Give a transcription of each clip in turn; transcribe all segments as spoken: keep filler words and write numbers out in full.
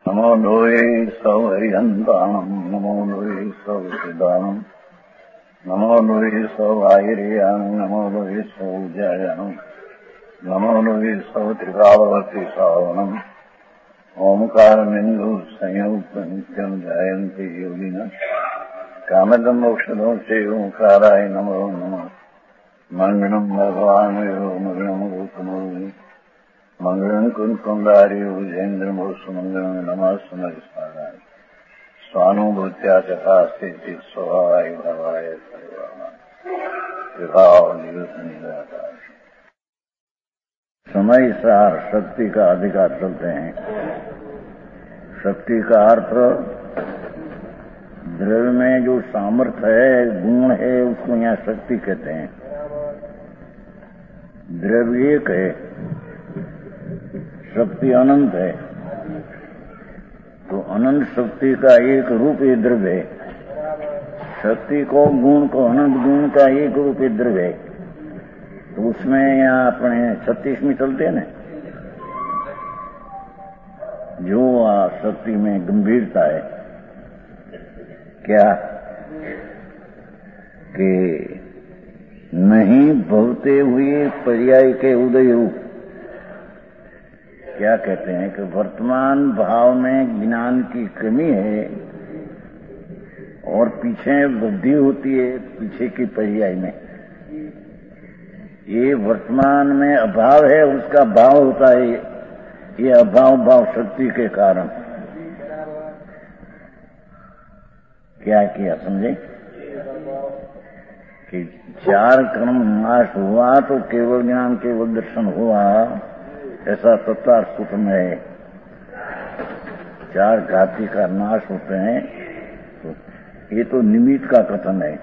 नमो लोये सौहरिहन्ताणम् नमो लोये सौसिदानम् नमो लोये सौभागिर्याम् नमो लोये सौजयाम् नमो लोये सौत्रिकावती सावनम् ओंकारमिन्दु संयुक्त नित्यम् जायन्ति योगिनः कामदम् मोक्षदो चे ओंकाराय नमो नमः मङ्गलम् भगवान् यो मङ्गलम् गौतमो मंगलम कुंकुंडारी उजेन्द्र सुमंगलम नमः सुमरिस्मराय स्वानुभूत्या तथा स्थिति स्वभावाय भवाय समय सार शक्ति का अधिकार चलते हैं। शक्ति का अर्थ द्रव्य में जो सामर्थ्य है, गुण है, उसको यहाँ शक्ति कहते हैं। द्रव्य एक है, शक्ति अनंत है, तो अनंत शक्ति का एक रूप ये द्रव्य है। शक्ति को गुण को अनंत गुण का एक रूप ये द्रव्य है। तो उसमें यहाँ अपने छत्तीस में चलते हैं ना, जो शक्ति में गंभीरता है क्या कि नहीं भवते हुए पर्याय के उदय रूप। क्या कहते हैं कि वर्तमान भाव में ज्ञान की कमी है और पीछे वृद्धि होती है पीछे की पर्याय में। ये वर्तमान में अभाव है, उसका भाव होता है। ये अभाव भाव शक्ति के कारण। क्या किया समझे कि चार कर्म नाश हुआ तो केवल ज्ञान केवल दर्शन हुआ, ऐसा तत्वार सूत्र में है। चार घाती का नाश होते हैं, तो ये तो निमित्त का कथन है।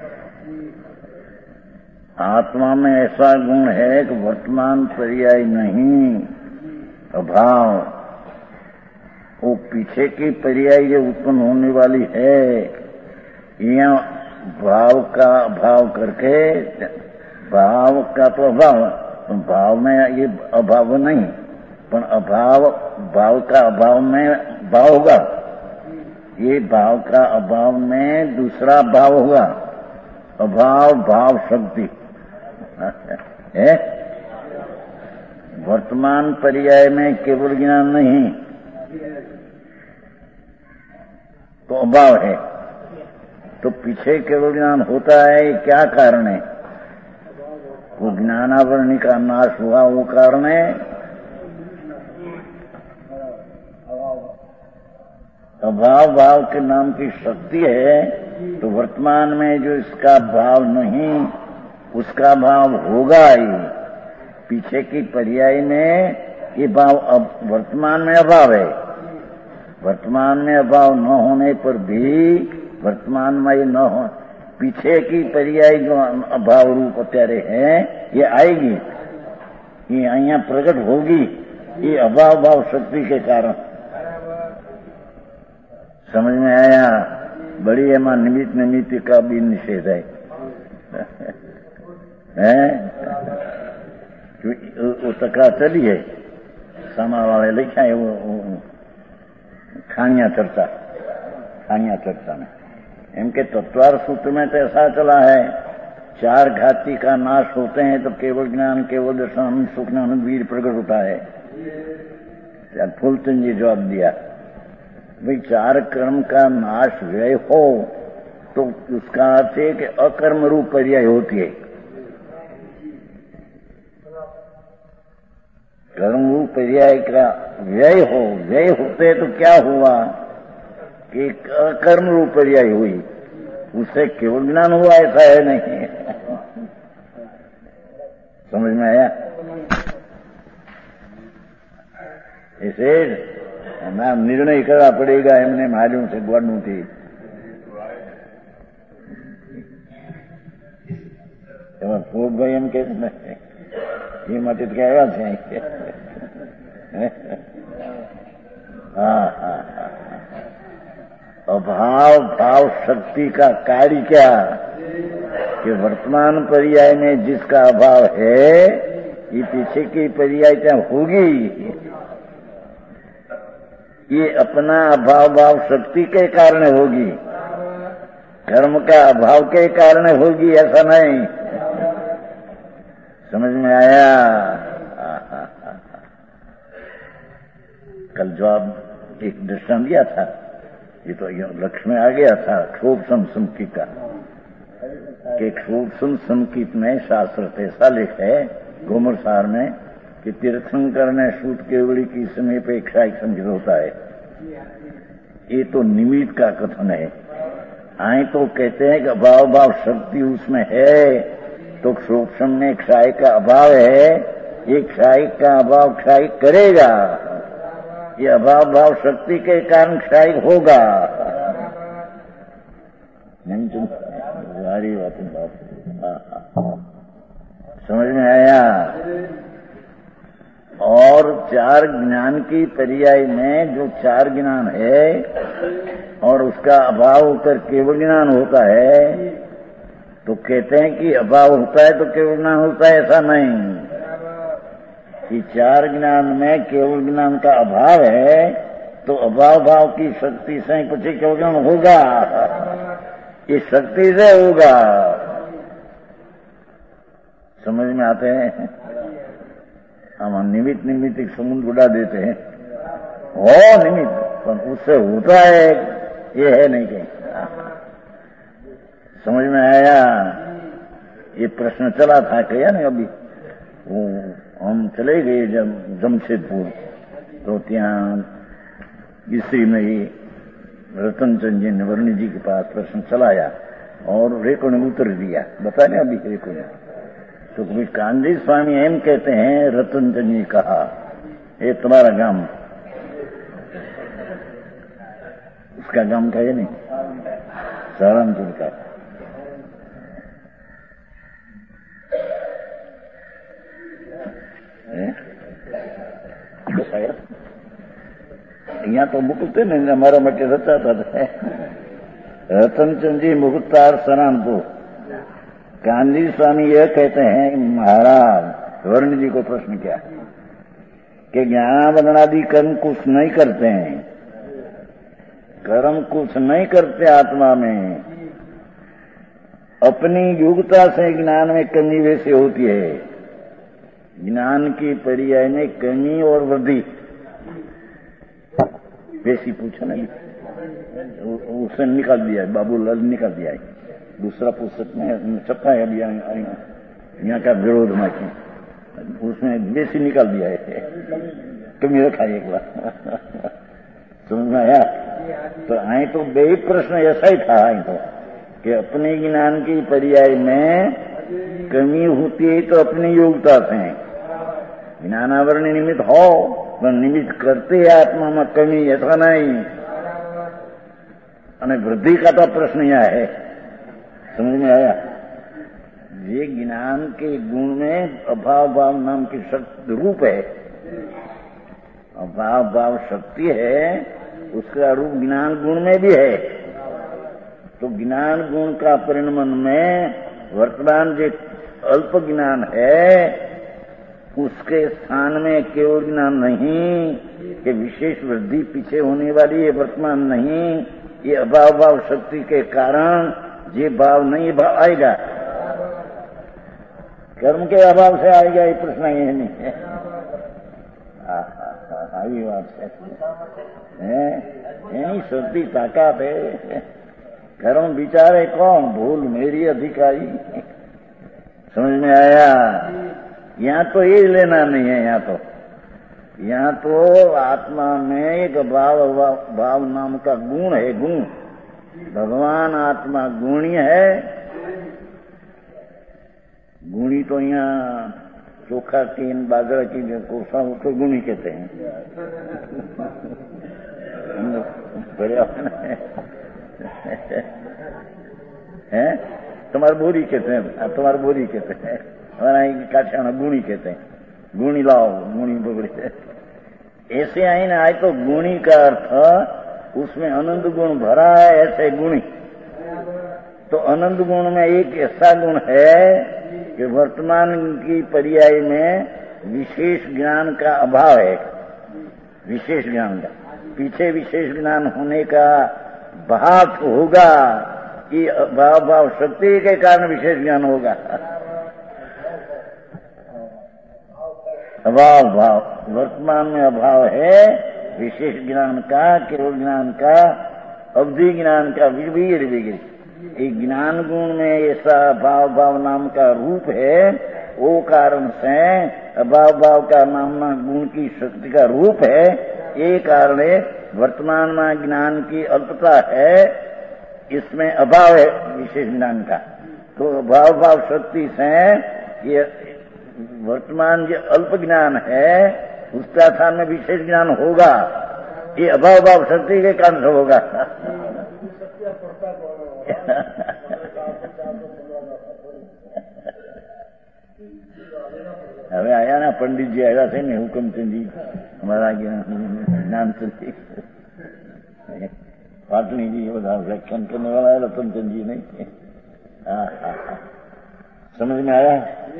आत्मा में ऐसा गुण है कि वर्तमान पर्याय नहीं, अभाव। वो पीछे की पर्याय जो उत्पन्न होने वाली है, यहाँ भाव का अभाव करके, भाव का तो अभाव, तो भाव में ये अभाव नहीं, पर अभाव भाव का अभाव में भाव होगा। ये भाव का अभाव में दूसरा भाव होगा, अभाव भाव शक्ति है। वर्तमान पर्याय में केवल ज्ञान नहीं तो अभाव है, तो पीछे केवल ज्ञान होता है। क्या कारण है? वो ज्ञानावरणी का नाश हुआ, वो कारण है। अभाव भाव के नाम की शक्ति है, तो वर्तमान में जो इसका भाव नहीं, उसका भाव होगा ही। पीछे की पर्याय में ये भाव अब वर्तमान में अभाव है। वर्तमान में अभाव न होने पर भी वर्तमान में ये न हो, पीछे की पर्याय जो अभाव रूप अत्यारे हैं, ये आएगी, ये यहाँ प्रकट होगी। ये अभाव भाव शक्ति के कारण। समझ में आया? बड़ी एમાં निमित्त निमित्त का भी निषेध है, हैं? वो तकरा चली है, सामा वाले लिखा है वो, वो खानिया चर्चा, खानिया चर्चा में एम के तत्वार सूत्र में तो ऐसा चला है, चार घाती का नाश होते हैं तो केवल ज्ञान केवल दर्शन सुख ज्ञान वीर प्रकट होता है। फूलचंद जी जवाब दिया, भाई चार कर्म का नाश व्यय हो तो उसका अर्थ है कि अकर्म रूप पर्याय होती है। कर्म रूप पर्याय का व्यय हो, व्यय होते तो क्या हुआ कि अकर्म रूप पर्याय हुई, उससे केवल ज्ञान हुआ, ऐसा है नहीं। समझ में आया? ऐसे नाम निर्णय करना पड़ेगा एमने मालूम से गुआडू थी। भाई एम के ये मत क्या हाँ हाँ अभाव भाव शक्ति का कार्य क्या कि वर्तमान पर्याय में जिसका अभाव है, ये पीछे की पर्याय क्या होगी। ये अपना अभाव भाव शक्ति के कारण होगी, कर्म का अभाव के कारण होगी, ऐसा नहीं। समझ में आया? कल जो आप एक दृष्टांत दिया था, ये तो लक्ष्य में आ गया था, क्षोभ संकीत का, कि क्षोभ संकीत में शास्त्र ऐसा लिख है गोमरसार में कि तीर्थंकर ने सूत केवड़ी की समय पे क्षायिक संकेत होता है। ये तो निमित्त का कथन है। आए तो कहते हैं कि अभाव भाव शक्ति उसमें है, तो सूक्ष्म में क्षय का अभाव है, ये क्षय का अभाव क्षय करेगा, ये अभाव भाव शक्ति के कारण क्षय होगा। नहीं तुम सारी बातें बात समझ में आया? और चार ज्ञान की पर्याय में जो चार ज्ञान है और उसका अभाव होकर केवल ज्ञान होता है, तो कहते हैं कि अभाव होता है तो केवल ज्ञान होता है, ऐसा नहीं। कि चार ज्ञान में केवल ज्ञान का अभाव है, तो अभाव भाव की शक्ति से कुछ केवल ज्ञान होगा, ये शक्ति से होगा। समझ में आते हैं? हम निमित्त निमित्त एक समुद्र उड़ा देते हैं, हो निमित्त, पर उससे होता है ये है नहीं कहीं। समझ में आया? ये प्रश्न चला था क्या नहीं अभी? वो हम चले गए जब जमशेदपुर, तो ત્યાં इसी में ही रतनचंद जी ने वर्णी जी के पास प्रश्न चलाया और रेको ने उत्तर दिया। बता दें अभी रेको ने तो कोई कांजी स्वामी एम कहते हैं, रतनचंद जी कहा ये तुम्हारा गांव, उसका गांव का है नहीं, सहारनपुर का। यहाँ तो मुकुट ने हमारा मटे रचा था रतनचंद जी मुकुटार सहारनपुर। गांधी स्वामी यह कहते हैं, महाराज वर्ण जी को प्रश्न किया कि ज्ञानादि कर्म कुछ नहीं करते हैं, कर्म कुछ नहीं करते आत्मा में, अपनी योग्यता से ज्ञान में कमी वैसे होती है। ज्ञान की पर्याय में कमी और वृद्धि वैसी पूछा नहीं, उसने निकाल दिया है, बाबूलाल निकाल दिया है, दूसरा पुस्तक में छपा है अभी यहाँ का विरोध में की, उसमें बेसी निकाल दिया है, कमी रखा है एक बार। समझ में आया? तो आई तो बे प्रश्न ऐसा ही था, आई तो कि अपने ज्ञान की पर्याय में कमी होती है तो अपनी योग्यता से ज्ञानावरण निमित्त हो, पर निमित्त करते हैं आत्मा में कमी, ऐसा नहीं। અને वृद्धि का तो प्रश्न यह है। समझ में आया? ये ज्ञान के गुण में अभाव भाव नाम की शक्ति रूप है, अभाव भाव शक्ति है, उसका रूप ज्ञान गुण में भी है। तो ज्ञान गुण का परिणमन में वर्तमान जो अल्प ज्ञान है उसके स्थान में केवल ज्ञान नहीं कि विशेष वृद्धि पीछे होने वाली है, वर्तमान नहीं, ये अभाव भाव शक्ति के कारण ये भाव नहीं भाव आएगा, कर्म के अभाव से आएगा, ये प्रश्न ये नहीं है। આવી વાત છે, એની શક્તિ તાકાત है। कर्म बिचारे कौन? भूल मेरी अधिकारी। समझ में आया? यहाँ तो ये लेना नहीं है, यहाँ तो यहाँ तो आत्मा में एक भाव भाव नाम का गुण है, गुण। भगवान आत्मा गुणी है, गुणी तो यहाँ चोखा की बाजरा की कोसा उसको गुणी कहते हैं। हैं तुम्हारे बोरी कहते हैं, तुम्हारे बोरी कहते हैं, हमारा काठियावाड़ गुणी कहते हैं, गुणी लाओ, गुणी बगड़े। ऐसे आई ना, आए तो गुणी का अर्थ उसमें आनंद गुण भरा है, ऐसे गुणी। तो आनंद गुण में एक ऐसा गुण है कि वर्तमान की पर्याय में विशेष ज्ञान का अभाव है, विशेष ज्ञान का। पीछे विशेष ज्ञान होने का भाव होगा कि अभाव भाव शक्ति के कारण विशेष ज्ञान होगा। अभाव भाव, वर्तमान में अभाव है विशेष ज्ञान का, केवल ज्ञान का, अवधि ज्ञान का, विगिर विगिर। एक ज्ञान गुण में ऐसा अभाव भाव नाम का रूप है, वो कारण से अभाव भाव का नामना गुण की शक्ति का रूप है। ये कारण वर्तमान में ज्ञान की अल्पता है, इसमें अभाव है विशेष ज्ञान का। तो अभाव भाव शक्ति से ये वर्तमान जो अल्प ज्ञान है उसका स्थान में विशेष ज्ञान होगा। ये अभाव भाव शक्ति के कारण से होगा। હવે આયા ના પંડિતજી આવ્યા છે ને હુકમચંદજી અમારા જ્ઞાન ચંદી પાટણી जी બધા व्याख्यान करने वाला है रतनचंद जी नहीं। हाँ हाँ हाँ समझ में आया?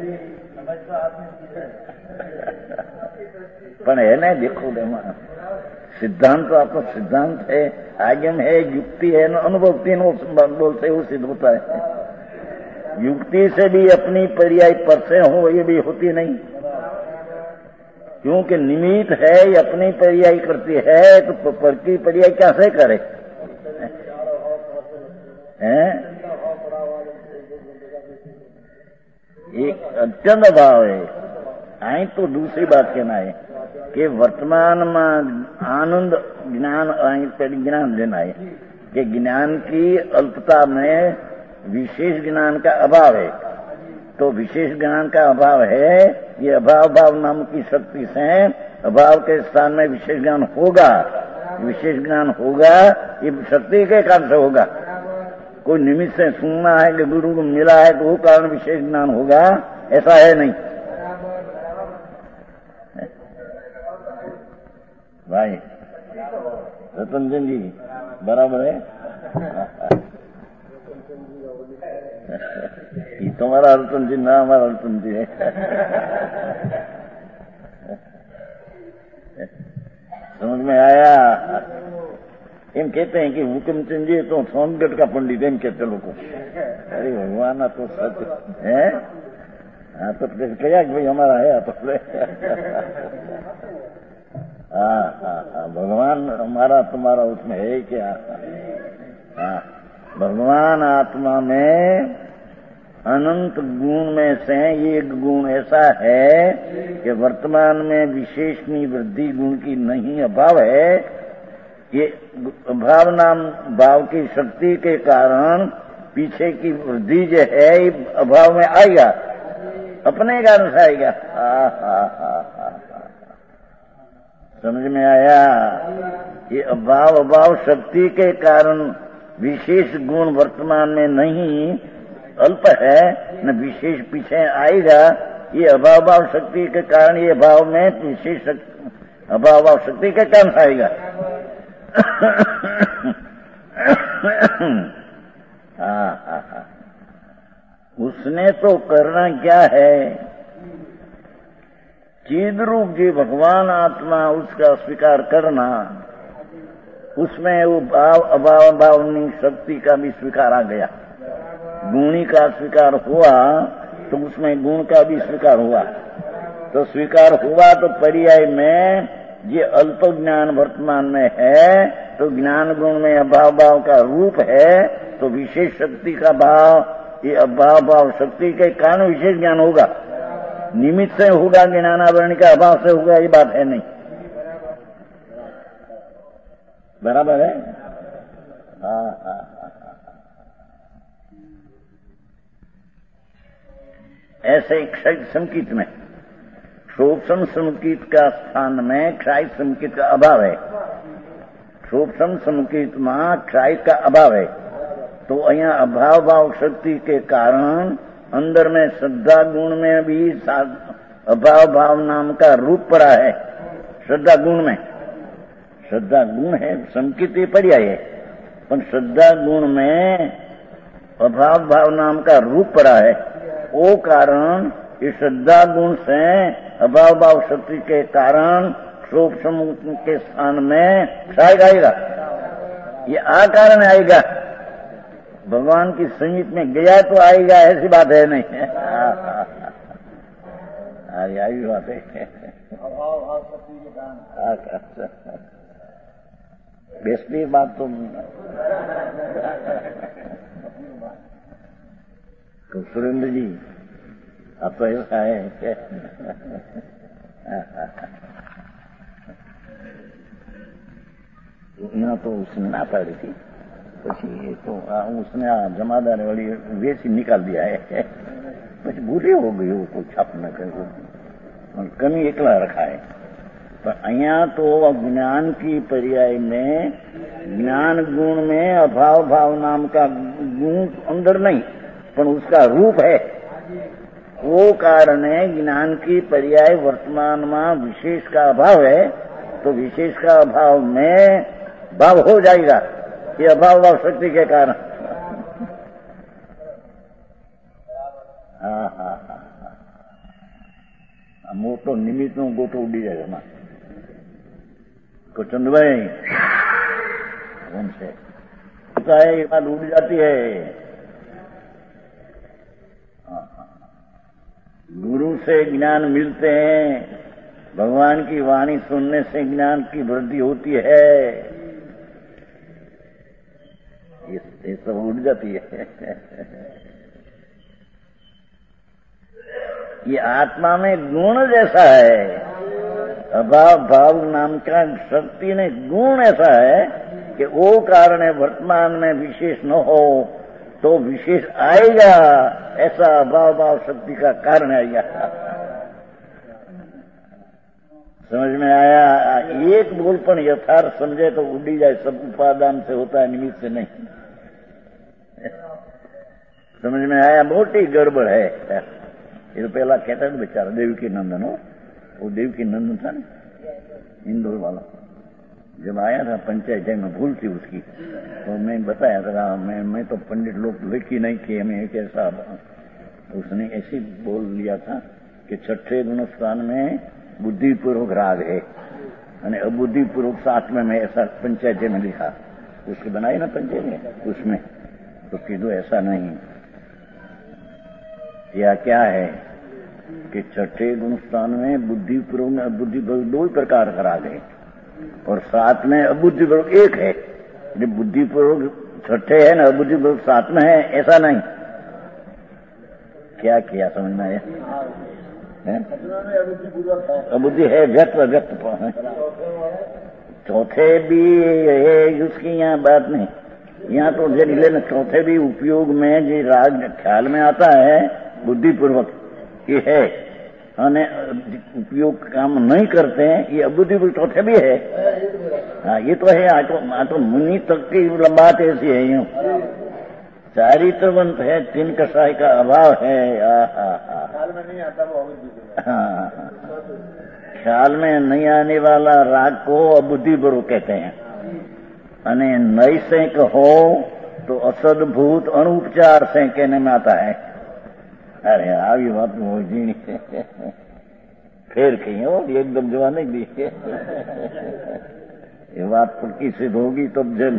पण है ना, देखो सिद्धांत तो आपका सिद्धांत है, आगम है, युक्ति है, अनुभव तीनों बोलते वो सिद्ध होता है। युक्ति से भी अपनी पर्याय पर से हो ये भी होती नहीं, क्योंकि निमित्त है ये अपनी पर्याय करती है, तो पर की पर्याय कैसे करे हैं? एक अत्यंत भाव है। आई तो दूसरी बात कहना है कि वर्तमान में आनंद ज्ञान ज्ञान लेना है कि ज्ञान की अल्पता में विशेष ज्ञान का अभाव है। तो विशेष ज्ञान का अभाव है, ये अभाव भाव नाम की शक्ति से अभाव के स्थान में विशेष ज्ञान होगा। विशेष ज्ञान होगा ये शक्ति के कारण से होगा। कोई निमित्त से सुनना है कि गुरु को मिला है तो वो कारण विशेष ज्ञान होगा, ऐसा है नहीं भाई। रतनचंद जी बराबर है। ये तुम्हारा रतन जी ना हमारा रतन जी है। समझ में आया? एम कहते हैं कि हुकमचंद जी तो सोनगढ़ का पंडित एम कहते लोग। अरे भगवान तो सत्य है। हाँ तो कहा कि भाई हमारा है आप। हाँ हाँ हाँ भगवान हमारा तुम्हारा उसमें है क्या? हाँ भगवान आत्मा में अनंत गुण में से एक गुण ऐसा है कि वर्तमान में विशेषणी वृद्धि गुण की नहीं अभाव है। ये भाव नाम भाव की शक्ति के कारण पीछे की वृद्धि जो है अभाव में आएगा, अपने कारण से आएगा। हाँ हाँ हाँ हाँ समझ में आया? ये अभाव अभाव शक्ति के कारण विशेष गुण वर्तमान में नहीं अल्प है, न विशेष पीछे आएगा। ये अभाव भाव शक्ति के कारण ये भाव में विशेष अभाव भाव शक्ति के कारण आएगा। हाँ हाँ हाँ उसने तो करना क्या है? चिद रूप जी भगवान आत्मा उसका स्वीकार करना, उसमें वो भाव अभाव भावनी शक्ति का भी स्वीकार आ गया। गुणी का स्वीकार हुआ तो उसमें गुण का भी स्वीकार हुआ। तो स्वीकार हुआ तो पर्याय में ये अल्प ज्ञान वर्तमान में है, तो ज्ञान गुण में अभाव भाव का रूप है, तो विशेष शक्ति का भाव, ये अभाव भाव शक्ति के कारण विशेष ज्ञान होगा। निमित्त से होगा, ज्ञानावरण का अभाव से होगा, ये बात है नहीं। बराबर है? हाँ हाँ ऐसे क्षय संकित में क्षोभसम संकित का स्थान में क्षय संकित का अभाव है। क्षोभसम संकित में क्षय का अभाव है। तो अहियां अभाव भाव शक्ति के कारण अंदर में श्रद्धा गुण में भी अभाव भाव नाम का रूप पड़ा है। श्रद्धा गुण में श्रद्धा गुण है, संकित ये पर्याय है, पर श्रद्धा गुण में अभाव भाव नाम का रूप पड़ा है। वो कारण इस श्रद्धा गुण से अभाव भाव शक्ति के कारण सूक्ष्म के स्थान में क्षय आएगा, ये आकार में आएगा। भगवान की संगीत में गया तो आएगा, ऐसी बात है नहीं। आई बात है। बेस्ती बात तो तो सुरेंद्र जी अब तो ऐसा है। यहाँ तो उसने ना पाड़ी थी, પછી तो उसने जमादार वाली वेसी निकाल दिया है, પછી भूले हो गई हो, कोई छाप न कर कमी एकला रखा है। पर અહીંયા तो ज्ञान की पर्याय में ज्ञान गुण में अभाव भाव नाम का गुण अंदर नहीं, पर उसका रूप है। वो कारण है ज्ञान की पर्याय वर्तमान में विशेष का अभाव है, तो विशेष का अभाव में भाव हो जाएगा, ये अभाव भाव शक्ति के कारण। हाँ हाँ हाँ मोटो निमित्त नो गोटो उड़ी जाएगा ना को चंदभाई उनसे ये बात उड़ जाती है। गुरु से ज्ञान मिलते हैं, भगवान की वाणी सुनने से ज्ञान की वृद्धि होती है, ये सब उड़ जाती है। ये आत्मा में गुण जैसा है, अभाव भाव नाम का शक्ति ने गुण ऐसा है कि वो कारण है वर्तमान में विशेष न हो तो विशेष आएगा, ऐसा अभाव भाव शक्ति का कारण आएगा। समझ में आया? एक बोल पर यथार्थ समझे तो उड़ी जाए, सब उपादान से होता है, निमित्त से नहीं। समझ में आया? मोटी गड़बड़ है। ये तो पहला कहता था बेचारा देवकी नंदन हो, वो देवकी नंदन था ना इंदौर वाला, जब आया था पंचायत में भूल थी उसकी, तो मैं बताया था मैं मैं तो पंडित लोग लिखी नहीं कि हमें एक ऐसा, उसने ऐसी बोल लिया था कि छठे गुण स्थान में बुद्धिपूर्वक राग है और अबुद्धिपूर्वक सातवें में, ऐसा पंचायत में लिखा, उसकी बनाई ना पंचायत में, उसमें तो कीधु ऐसा नहीं। या क्या है कि छठे गुण स्थान में बुद्धिपूर्वक में अबुद्धिपूर्वक दो ही प्रकार का राग है और साथ में अबुद्धिपूर्वक एक है। जब बुद्धिपूर्वक छठे है ना, अबुद्धिपूर्वक साथ में है, ऐसा नहीं। क्या किया समझ में आया? अबुद्धि है, व्यक्त व्यक्त चौथे भी है, उसकी यहाँ बात नहीं। यहाँ तो लेना चौथे भी उपयोग में जो राग ख्याल में आता है बुद्धिपूर्वक ये है, અને उपयोग काम नहीं करते हैं, ये अबुद्धिपूर्वक चौथे भी है। हाँ ये तो है। आ तो, आ तो मुनि तक की बात ऐसी है, यूं चारित्रवंत है, तीन कषाय का अभाव है। ख्याल में नहीं आता वो अबुद्धि। हाँ ख्याल में नहीं आने वाला राग को अबुद्धिपूर्वक कहते हैं, અને नैसैक हो तो असदभूत अनुपचार से कहने में आता है। अरे આવી વાત મોજી फिर कहीं हो एकदम जवान नहीं दी, ये बात पक्की सिद्ध होगी तब जल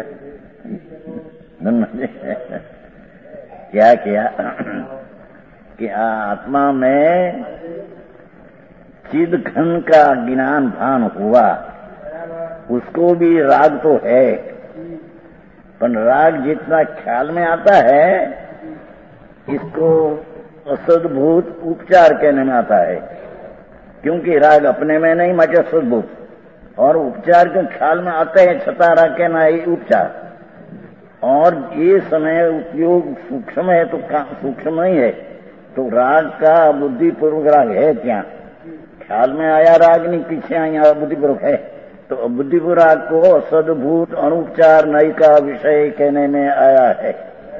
क्या किया कि आत्मा में चिद घन का ज्ञान भान हुआ, उसको भी राग तो है, पर राग जितना ख्याल में आता है इसको असदभूत उपचार कहने में आता है, क्योंकि राग अपने में नहीं मचे असदभूत, और उपचार क्यों ख्याल में आते हैं छता राग कहना है उपचार। और ये समय उपयोग सूक्ष्म है तो सूक्ष्म नहीं है, तो राग का बुद्धिपूर्वक राग है क्या? ख्याल में आया राग नहीं, पीछे आया बुद्धिपूर्वक है, तो बुद्धिपूर्वक राग को असदभूत अनुपचार नई का विषय कहने में आया है।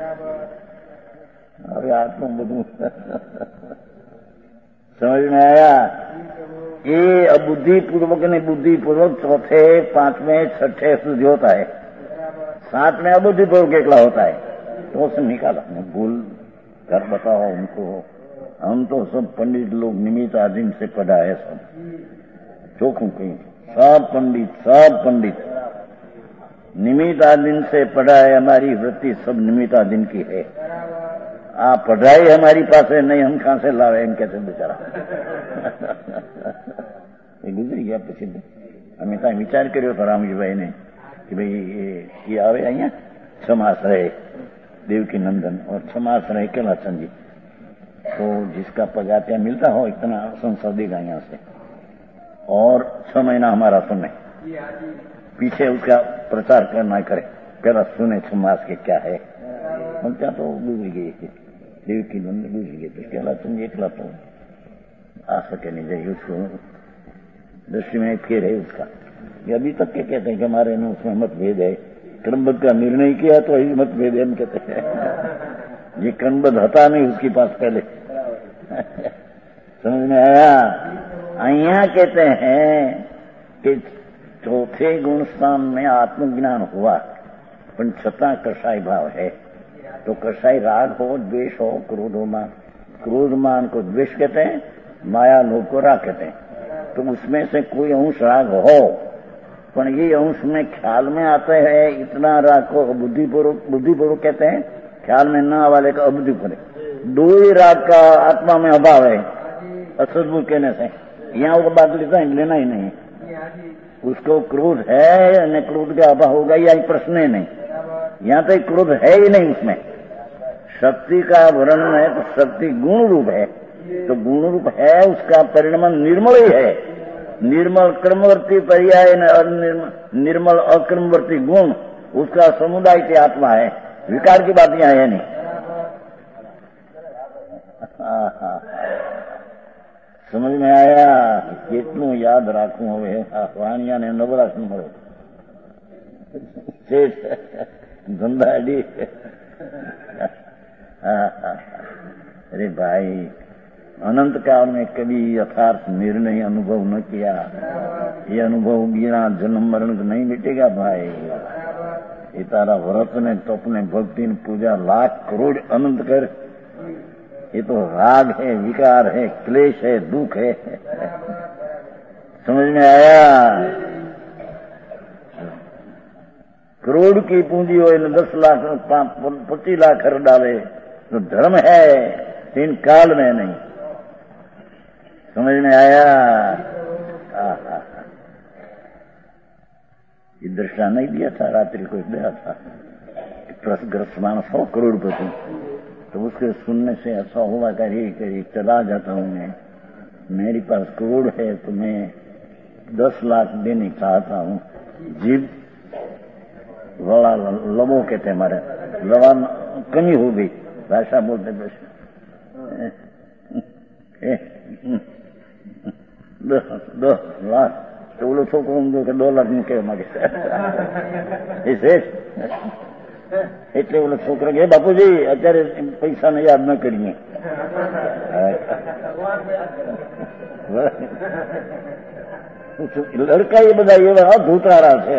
अरे आत्मा बुद्धू समझ में आया? ये अबुद्धिपूर्वक ने बुद्धिपूर्वक चौथे पांचवें छठे शुद्ध होता है, साथ में अबुद्धिपूर्वक एकला होता है, तो उसने निकाला। भूल कर बताओ उनको, हम तो सब पंडित लोग निमित्त आदिम से पढ़ा है सब, चोखू कहीं सब पंडित सब पंडित निमित्ताधीन से पढ़ाई हमारी वृत्ति सब निमित्ताधीन की है। आ पढ़ाई हमारी पास है नहीं, हम कहां से लावे एम कहते बेचारा। ये गुजरी गया प्रसिद्ध। અમે ત્યાં વિચાર કર્યો હતો રામજીભાઈને कि भाई ये, ये आवे अहियाँ छमास रहे देवकी नंदन और छमास रहे कैलासन जी, तो जिसका पगार क्या मिलता हो इतना संसार देगा यहाँ से, और छह महीना हमारा सुने, पीछे उसका प्रचार करना करे, पहला सुने छमास के क्या है। हम क्या तो गुजर गई देवकी नंदन गुजर गए, तो कैलासन जी एकला तो आ सके नहीं जाइए, उसको दृष्टि में फेर है उसका। ये अभी तक के कहते हैं कि हमारे में उसमें मतभेद है, क्रमबद्ध का निर्णय किया तो यही मतभेद है हम कहते हैं। ये क्रमबद्ध हता नहीं उसके पास पहले। समझ में आया? अहिया कहते हैं कि चौथे गुण स्थान में आत्मज्ञान हुआ पण छता कसाई भाव है, तो कसाई राग हो, द्वेष हो, क्रोध हो, मान क्रोध मान को द्वेष कहते हैं, माया लोभ को राग कहते हैं। तो उसमें से कोई अंश राग हो, पर ये अंश में ख्याल में आता है, इतना राग को बुद्धिपूर्वक बुद्धिपूर्वक कहते हैं, ख्याल में न वाले का अबुद्धिपूर्वक। दो ही राग का आत्मा में अभाव है असद्भुत कहने से, यहाँ वो बात लेता है लेना ही नहीं। उसको क्रोध है न क्रोध का अभाव होगा यही प्रश्न है नहीं, यहाँ तो क्रोध है ही नहीं उसमें। शक्ति का वर्णन है तो शक्ति गुण रूप है, तो गुण रूप है, उसका परिणाम निर्मल ही है। निर्मल क्रमवर्ती पर्याय निर्मल अक्रमवर्ती गुण उसका समुदाय की आत्मा है, विकार की बात यहाँ है नहीं। समझ में आया? कितनू याद राखू हवे वाणिया ने नवराश न મળે धंधा अड़ी। अरे भाई, अनंत काल में कभी यथार्थ निर्णय अनुभव न किया, ये अनुभव बिना जन्म मरण नहीं मिटेगा भाई। ये तारा व्रत ने तप ने भक्ति ने पूजा लाख करोड़ अनंत कर, ये तो राग है, विकार है, क्लेश है, दुख है। समझ में आया? करोड़ की पूंजी हो न दस लाख पच्चीस लाख कर डाले तो धर्म है, तीन काल में नहीं। समझ में आया? ये दृष्टा नहीं दिया था, रात्रि को दिया था, ग्रस्त मानस सौ करोड़पति, तो उसके सुनने से ऐसा हुआ करी करी चला जाता हूं मैं, मेरे पास करोड़ है तो मैं दस लाख देने चाहता हूं। जीव लड़ा लबो कहते हमारे लवा कमी हो गई, भाषा बोलते बस दस लाख तो बोलो छोकरो दो के दो लाख મૂકે માગે એટલે ઓલો છોકરો કે બાપુજી અત્યારે પૈસાને યાદ ન કરીએ। लड़का ये બધા એવા ધૂતારા છે,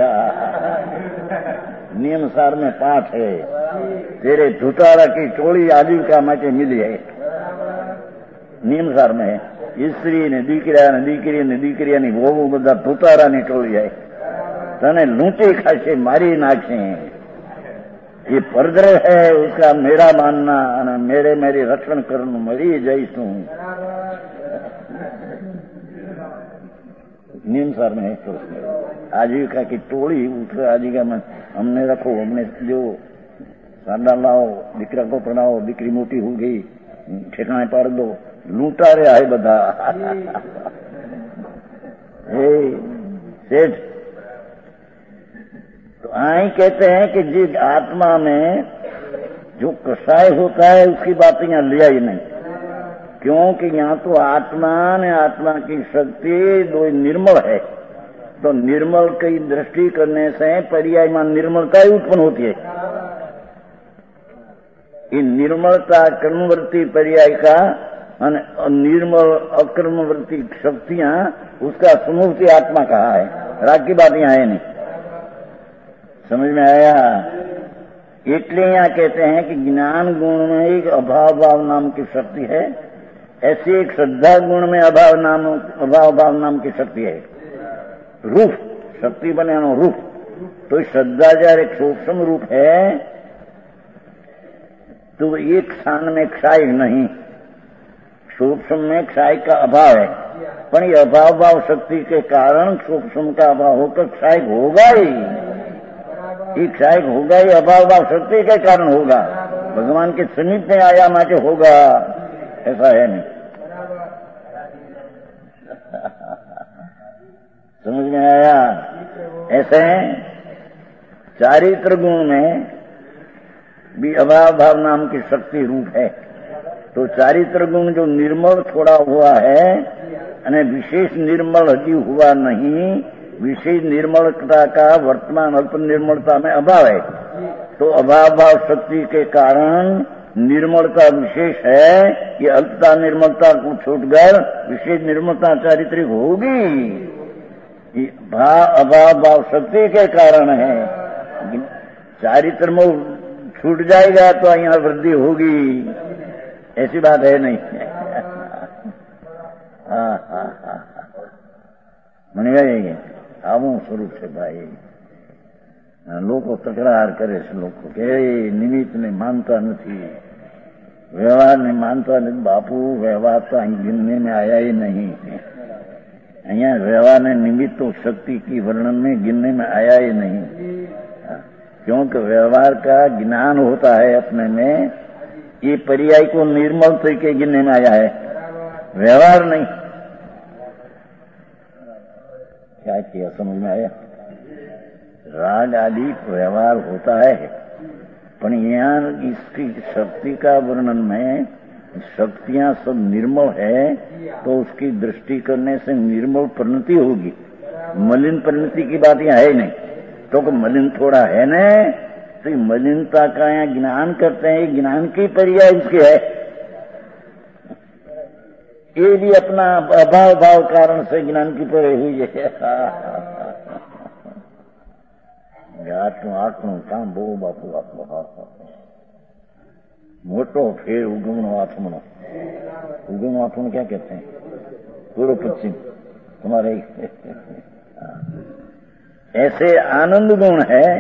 नियम सार में पाठ है, तेरे धुतारा की टोली आजीविका માટે मिली है, नियम सार में है। स्त्री ने दीकरा ने दीकरी ने दीकरिया ની વહુ બધા ધુતારાની ટોળી है, तने लूंटी खाशे मारी नाखे। ये परद्रव है उसका मेरा मानना, मेरे मेरी रक्षण करनु मरी जईशू। नियम सार में है तो आजीविका की टोली, उस आजीविका में हमने रखो, हमने जो सादा लाओ, दीकरा को पढ़ाओ, दीकरी मोटी हो गई ठिकाने पाड़ दो, लूटा रहा है बधा। सेठ तो आई कहते हैं कि जिस आत्मा में जो कसाय होता है उसकी बात यहाँ लिया ही नहीं, क्योंकि यहाँ तो आत्मा ने आत्मा की शक्ति दो निर्मल है, तो निर्मल की दृष्टि करने से पर्याय में निर्मलता ही उत्पन्न होती है। ये निर्मलता कर्मवर्ती पर्याय का निर्मल अकर्मवर्ती शक्तियां उसका समूह की आत्मा कहा है, राग की बात यहाँ है नहीं। समझ में आया? इसलिए यहाँ कहते हैं कि ज्ञान गुण में एक अभाव भाव नाम की शक्ति है, ऐसी एक श्रद्धा गुण में अभाव नाम अभाव भाव नाम की शक्ति है। रूप, शक्ति बने रूप। तो श्रद्धा जયારે सूक्ष्म रूप है तो एक स्थान में क्षय नहीं, सूक्ष्म में क्षय का अभाव है, पर ये अभाव भाव शक्ति के कारण सूक्ष्म का अभाव होकर क्षय होगा ही, ये क्षय होगा ही अभाव भाव शक्ति के कारण होगा। भगवान के समीप में आया माचे होगा, ऐसा है नहीं। समझ में आया? ऐसे चारित्र गुण में भी अभाव भाव नाम की शक्ति रूप है। तो चारित्र गुण जो निर्मल थोड़ा हुआ है અને विशेष निर्मल हजी हुआ नहीं, विशेष निर्मलता का वर्तमान अल्प निर्मलता में अभाव है। तो अभाव भाव शक्ति के कारण निर्मलता विशेष है, ये अल्पता निर्मलता को छूटकर विशेष निर्मलता चारित्रिक होगी। भाव अभाव भाव शक्ति के कारण है, चारित्र में छूट जाएगा तो यहाँ वृद्धि होगी, ऐसी बात है नहीं। हाँ हाँ हाँ मनी भाई आवू स्वरूप से भाई लोग तकरार करे છે, લોકો કે નિમિત્ત ને માનતા નથી, વ્યવહાર ને માનતા નથી। બાપુ વ્યવહાર तो અહીં गिनने में आया ही नहीं, અહીંયા व्यवहार ने निमित्त शक्ति की वर्णन में गिनने में आया ही नहीं, क्योंकि व्यवहार का ज्ञान होता है अपने में, ये पर्याय को निर्मल तरीके गिनने में आया है, व्यवहार नहीं। क्या किया समझ में आया? राग आदि व्यवहार होता है, पर यहाँ इसकी शक्ति का वर्णन में शक्तियां सब निर्मल है, तो उसकी दृष्टि करने से निर्मल परिणति होगी, मलिन परिणति की बात यहाँ है नहीं। तो मलिन थोड़ा है न, तो मलिनता का यहाँ ज्ञान करते हैं, ज्ञान की पर्याय इसकी है, ये भी अपना अभाव भाव कारण से ज्ञान की परे हुई है। आठनु आठनु काम बो बापू आपको मोटो फेर उगमनो आत्मनो, उगम आत्मनो क्या कहते हैं? पूर्व पश्चिम तुम्हारे। ऐसे आनंद गुण है,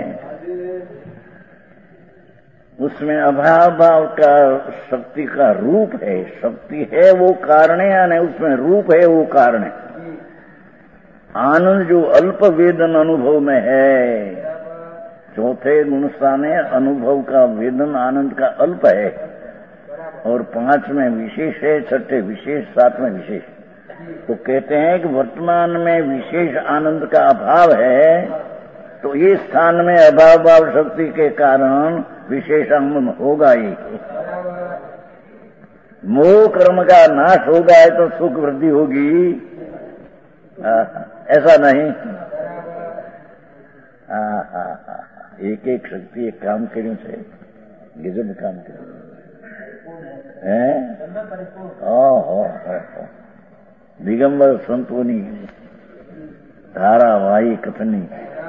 उसमें अभाव भाव का शक्ति का रूप है, शक्ति है वो कारण है, यानी उसमें रूप है वो कारण है। आनंद जो अल्प वेदन अनुभव में है, चौथे गुण स्थान है अनुभव का वेदन आनंद का अल्प है, और पांच में विशेष है, छठे विशेष, सात में विशेष। तो कहते हैं कि वर्तमान में विशेष आनंद का अभाव है, तो ये स्थान में अभाव भाव शक्ति के कारण विशेष आनंद होगा ही। मोह कर्म का नाश होगा है तो सुख वृद्धि होगी, आ, ऐसा नहीं। आ, आ, आ, एक एक शक्ति एक काम કર્યું છે, ગજબ કામ કર્યું હે। ઓહો દિગંબર સંતોની ધારાવાહી કથની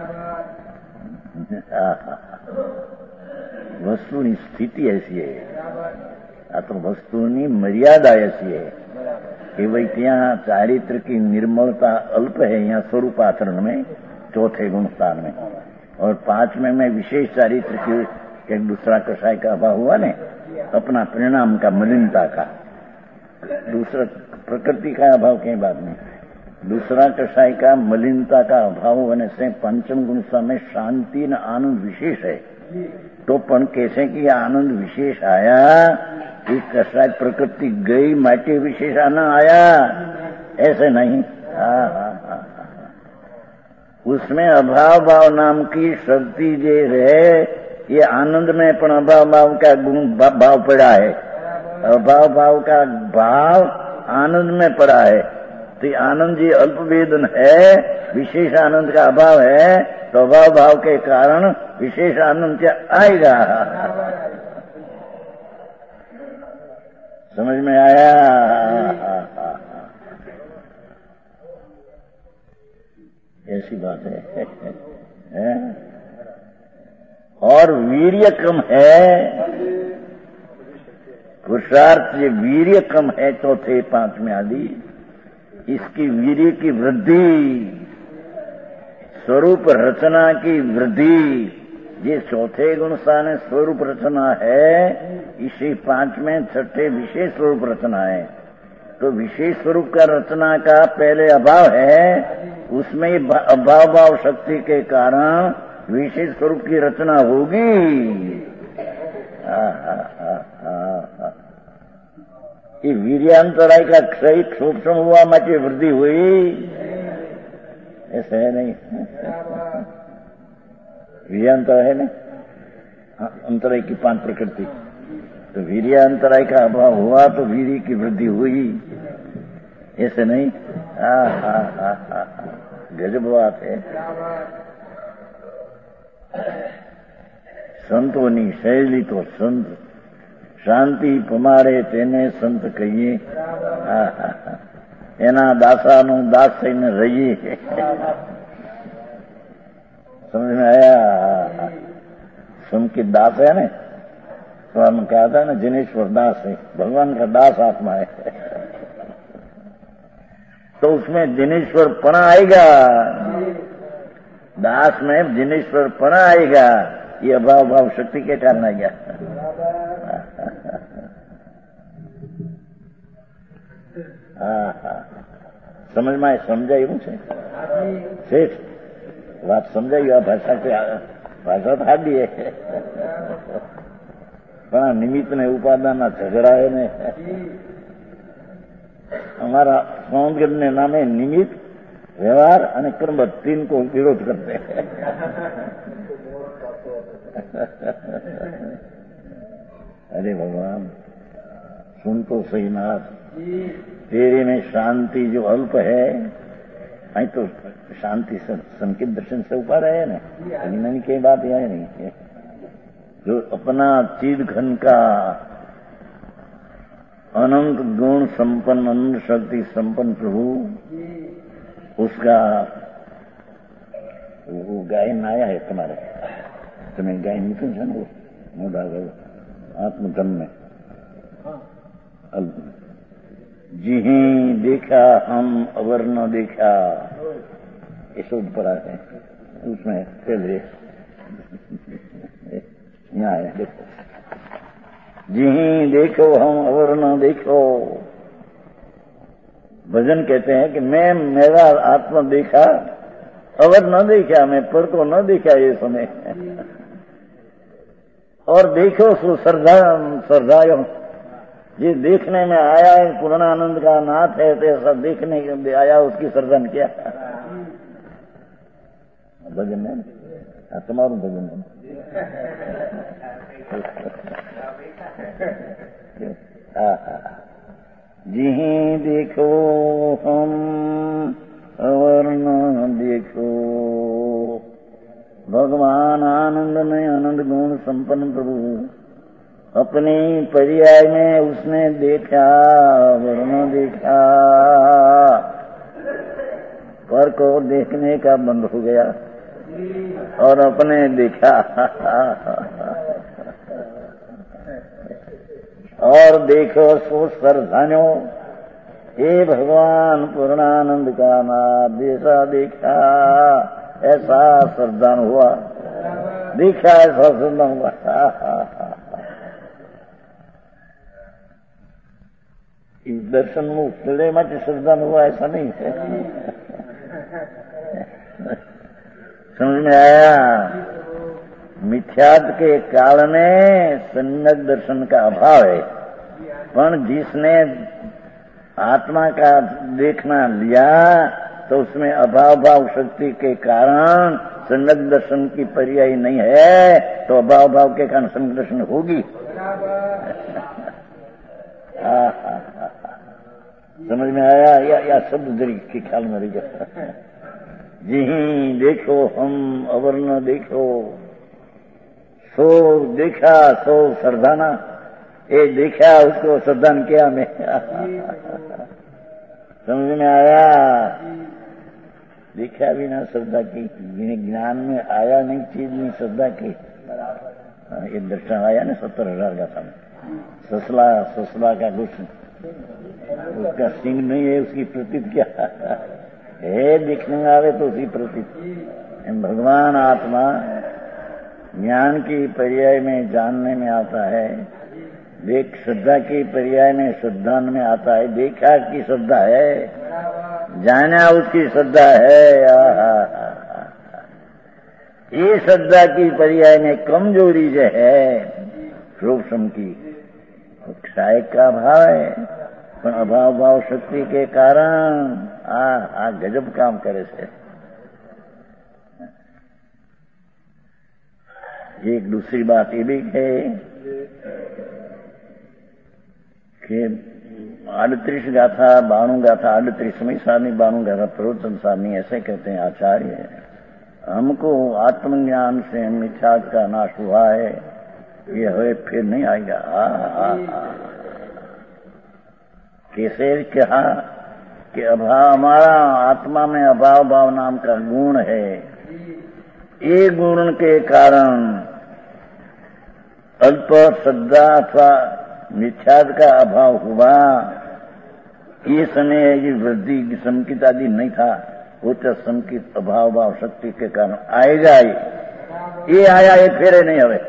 વસ્તુની સ્થિતિ ऐसी है, आ तो वस्तुनी मर्यादा ऐसी है कि भाई ત્યાં चारित्र की निर्मलता अल्प है, यहाँ स्वरूप आचरण में चौथे गुण स्थान में, और पांच में में विशेष चारित्र की एक दूसरा कषाय का अभाव हुआ ने, अपना परिणाम का मलिनता का, दूसरा प्रकृति का अभाव कहीं बात नहीं, दूसरा कषाय का मलिनता का अभाव होने से पंचम गुण में शांति न आनंद विशेष है। तो पण कैसे कि आनंद विशेष आया, एक कषाय प्रकृति गई माटे विशेष आना आया, ऐसे नहीं। हाँ हाँ हाँ उसमें अभाव भाव नाम की शक्ति जे है, ये आनंद में पण अभाव भाव का गुण भाव पड़ा है, अभाव भाव का भाव आनंद में पड़ा है। तो आनंद जी अल्प वेदन है, विशेष आनंद का अभाव है, तो अभाव भाव के कारण विशेष आनंद क्या आएगा। समझ में आया? ऐसी बात है, है? और वीर्य कम है, पुरुषार्थ ये वीर्य कम है, चौथे पांच में आदि इसकी वीर्य की वृद्धि स्वरूप रचना की वृद्धि, ये चौथे गुण स्थान स्वरूप रचना है, इसी पांचवें छठे विशेष स्वरूप रचना है। तो विशेष स्वरूप का रचना का पहले अभाव है, उसमें अभाव भाव शक्ति के कारण विशेष स्वरूप की रचना होगी। ये वीर्यांतराय का क्षय सूक्ष्म हुआ माची वृद्धि हुई, ऐसा है नहीं। वीर्यांतराय है ना, अंतराय की पांच प्रकृति, तो वीर्यांतराय का अभाव हुआ तो वीर्य की वृद्धि हुई, ऐसे नहीं। हा हा हा हा गजब बात है। संतोनी शैली तो संत, शांति पमारे तेने संत कहिए। एना दासाનું दास થઈને રહીએ। समझ में आया? संकित दास है ना, तो हम क्या था ना, जिनेश्वर दास है, भगवान का दास आत्मा है। तो उसमें जिनेश्वर पना आएगा, दास में जिनेश्वर पना आएगा, ये अभाव भाव शक्ति के कारण आ गया। समझ में समझाय એવું છે શેઠ? વાત સમજાઈ? આ ભાષા કે ભાષા તો આડી છે, પણ આ નિમિત્ત ને ઉપાદાનના ઝઘડા ને हमारा सौंदर्य ने नामे निमित्त, व्यवहार और कर्म तीन को विरोध करते हैं। अरे भगवान सुन तो सही नाथ, तेरे में शांति जो अल्प है, आई तो शांति संकेत दर्शन से ऊपर है ना, नहीं कई बात यह नहीं है। जो अपना चीद घन का अनंत गुण संपन्न, अनंत शक्ति संपन्न प्रभु, उसका वो गायन आया है तुम्हारे, तुम्हें गायन निकल जान वो मोदा गए आत्मधन में। जी देखा हम अवर न देखा, ये शोध पढ़ा है उसमें पहले यहाँ आया, देखो जी देखो हम अवर न देखो। भजन कहते हैं कि मैं मेरा आत्मा देखा, अवर न देखा, मैं पर को न देखा ये समय। और देखो सो श्रद्धा श्रद्धायो, ये देखने में आया है पूर्णानंद का नाथ है, तो ऐसा देखने के आया, उसकी श्रद्धा किया। भजन है तुम्हारा, भजन है जी देखो हम और न देखो। भगवान आनंद में आनंद गुण संपन्न प्रभु, अपने पर्याय में उसने देखा और न देखा, पर को देखने का बंद हो गया और अपने देखा। और देखो सो सरधान्यो, हे भगवान पूर्णानंद का नाथ, जैसा देखा ऐसा श्रद्धान हुआ, देखा ऐसा श्रद्धान हुआ। इस दर्शन में स्थले में श्रद्धान हुआ ऐसा नहीं है। समझ में आया? मिथ्यात्व के काल में सम्यक दर्शन का अभाव है, पर जिसने आत्मा का देखना लिया तो उसमें अभाव भाव शक्ति के कारण सम्यक दर्शन की पर्याय नहीं है, तो अभाव भाव के कारण सम्यक दर्शन होगी। समझ में आया? या, या शब्द जरी के ख्याल में रह गया। जी देखो हम अवर न देखो, सो देखा सो सरदाना, ये देखा उसको सरदान किया मैं। समझ में आया? देखा भी ना श्रद्धा की, ज्ञान में आया नहीं चीज नहीं श्रद्धा की। ये दर्शन आया ना सत्तर हजार का था, ससला ससला का कुछ उसका सिंह नहीं है, उसकी प्रतीत क्या है, दिखने में आवे तो उसकी प्रतीत भगवान आत्मा ज्ञान की पर्याय में जानने में आता है, देख श्रद्धा की पर्याय में श्रद्धा में आता है। देखा की श्रद्धा है, जाना उसकी श्रद्धा है। ये श्रद्धा की पर्याय में कमजोरी जो है रूपसम की, क्षय का अभाव है, पर अभाव भाव शक्ति के कारण आ, आ गजब काम करे से। एक दूसरी बात ये भी है कि अड़तीस गाथा बाणु गाथा अड़तीसवीं सारणी बाणु गाथा प्रवचन सारणी ऐसे कहते हैं आचार्य, हमको आत्मज्ञान से मिथ्या का नाश हुआ है, ये हुए फिर नहीं आएगा। आ, आ, आ। कैसे कहा कि अभाव हमारा आत्मा में अभाव भाव नाम का गुण है, ये गुण के कारण अल्प श्रद्धा अथवा मिथ्याद का अभाव हुआ। ये समय ये वृद्धि संकित आदि नहीं था, वो तो संकित अभाव भाव शक्ति के कारण आएगा ही, ये आया ये फेरे नहीं हवे।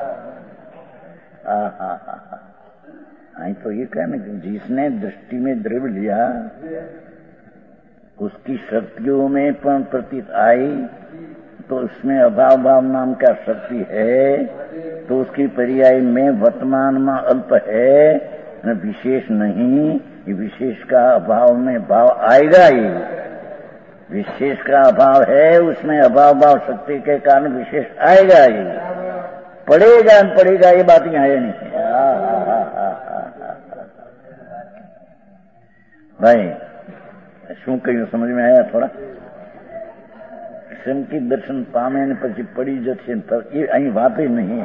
हा हा हा आई तो ये कहने जिसने दृष्टि में द्रव्य लिया उसकी शक्तियों में पण प्रतीत आई, तो उसमें अभाव भाव नाम का शक्ति है, तो उसकी पर्याय में वर्तमान में अल्प है, न विशेष नहीं। विशेष का अभाव में भाव आएगा ही, विशेष का अभाव है, उसमें अभाव भाव शक्ति के कारण विशेष आएगा ही। पड़ेगा न पड़ेगा ये बात यहाँ है नहीं। भाई शू कहू समझ में आया थोड़ा? संकित दर्शन पामे ने પછી પડી જશે, ये અહીં बात ही नहीं।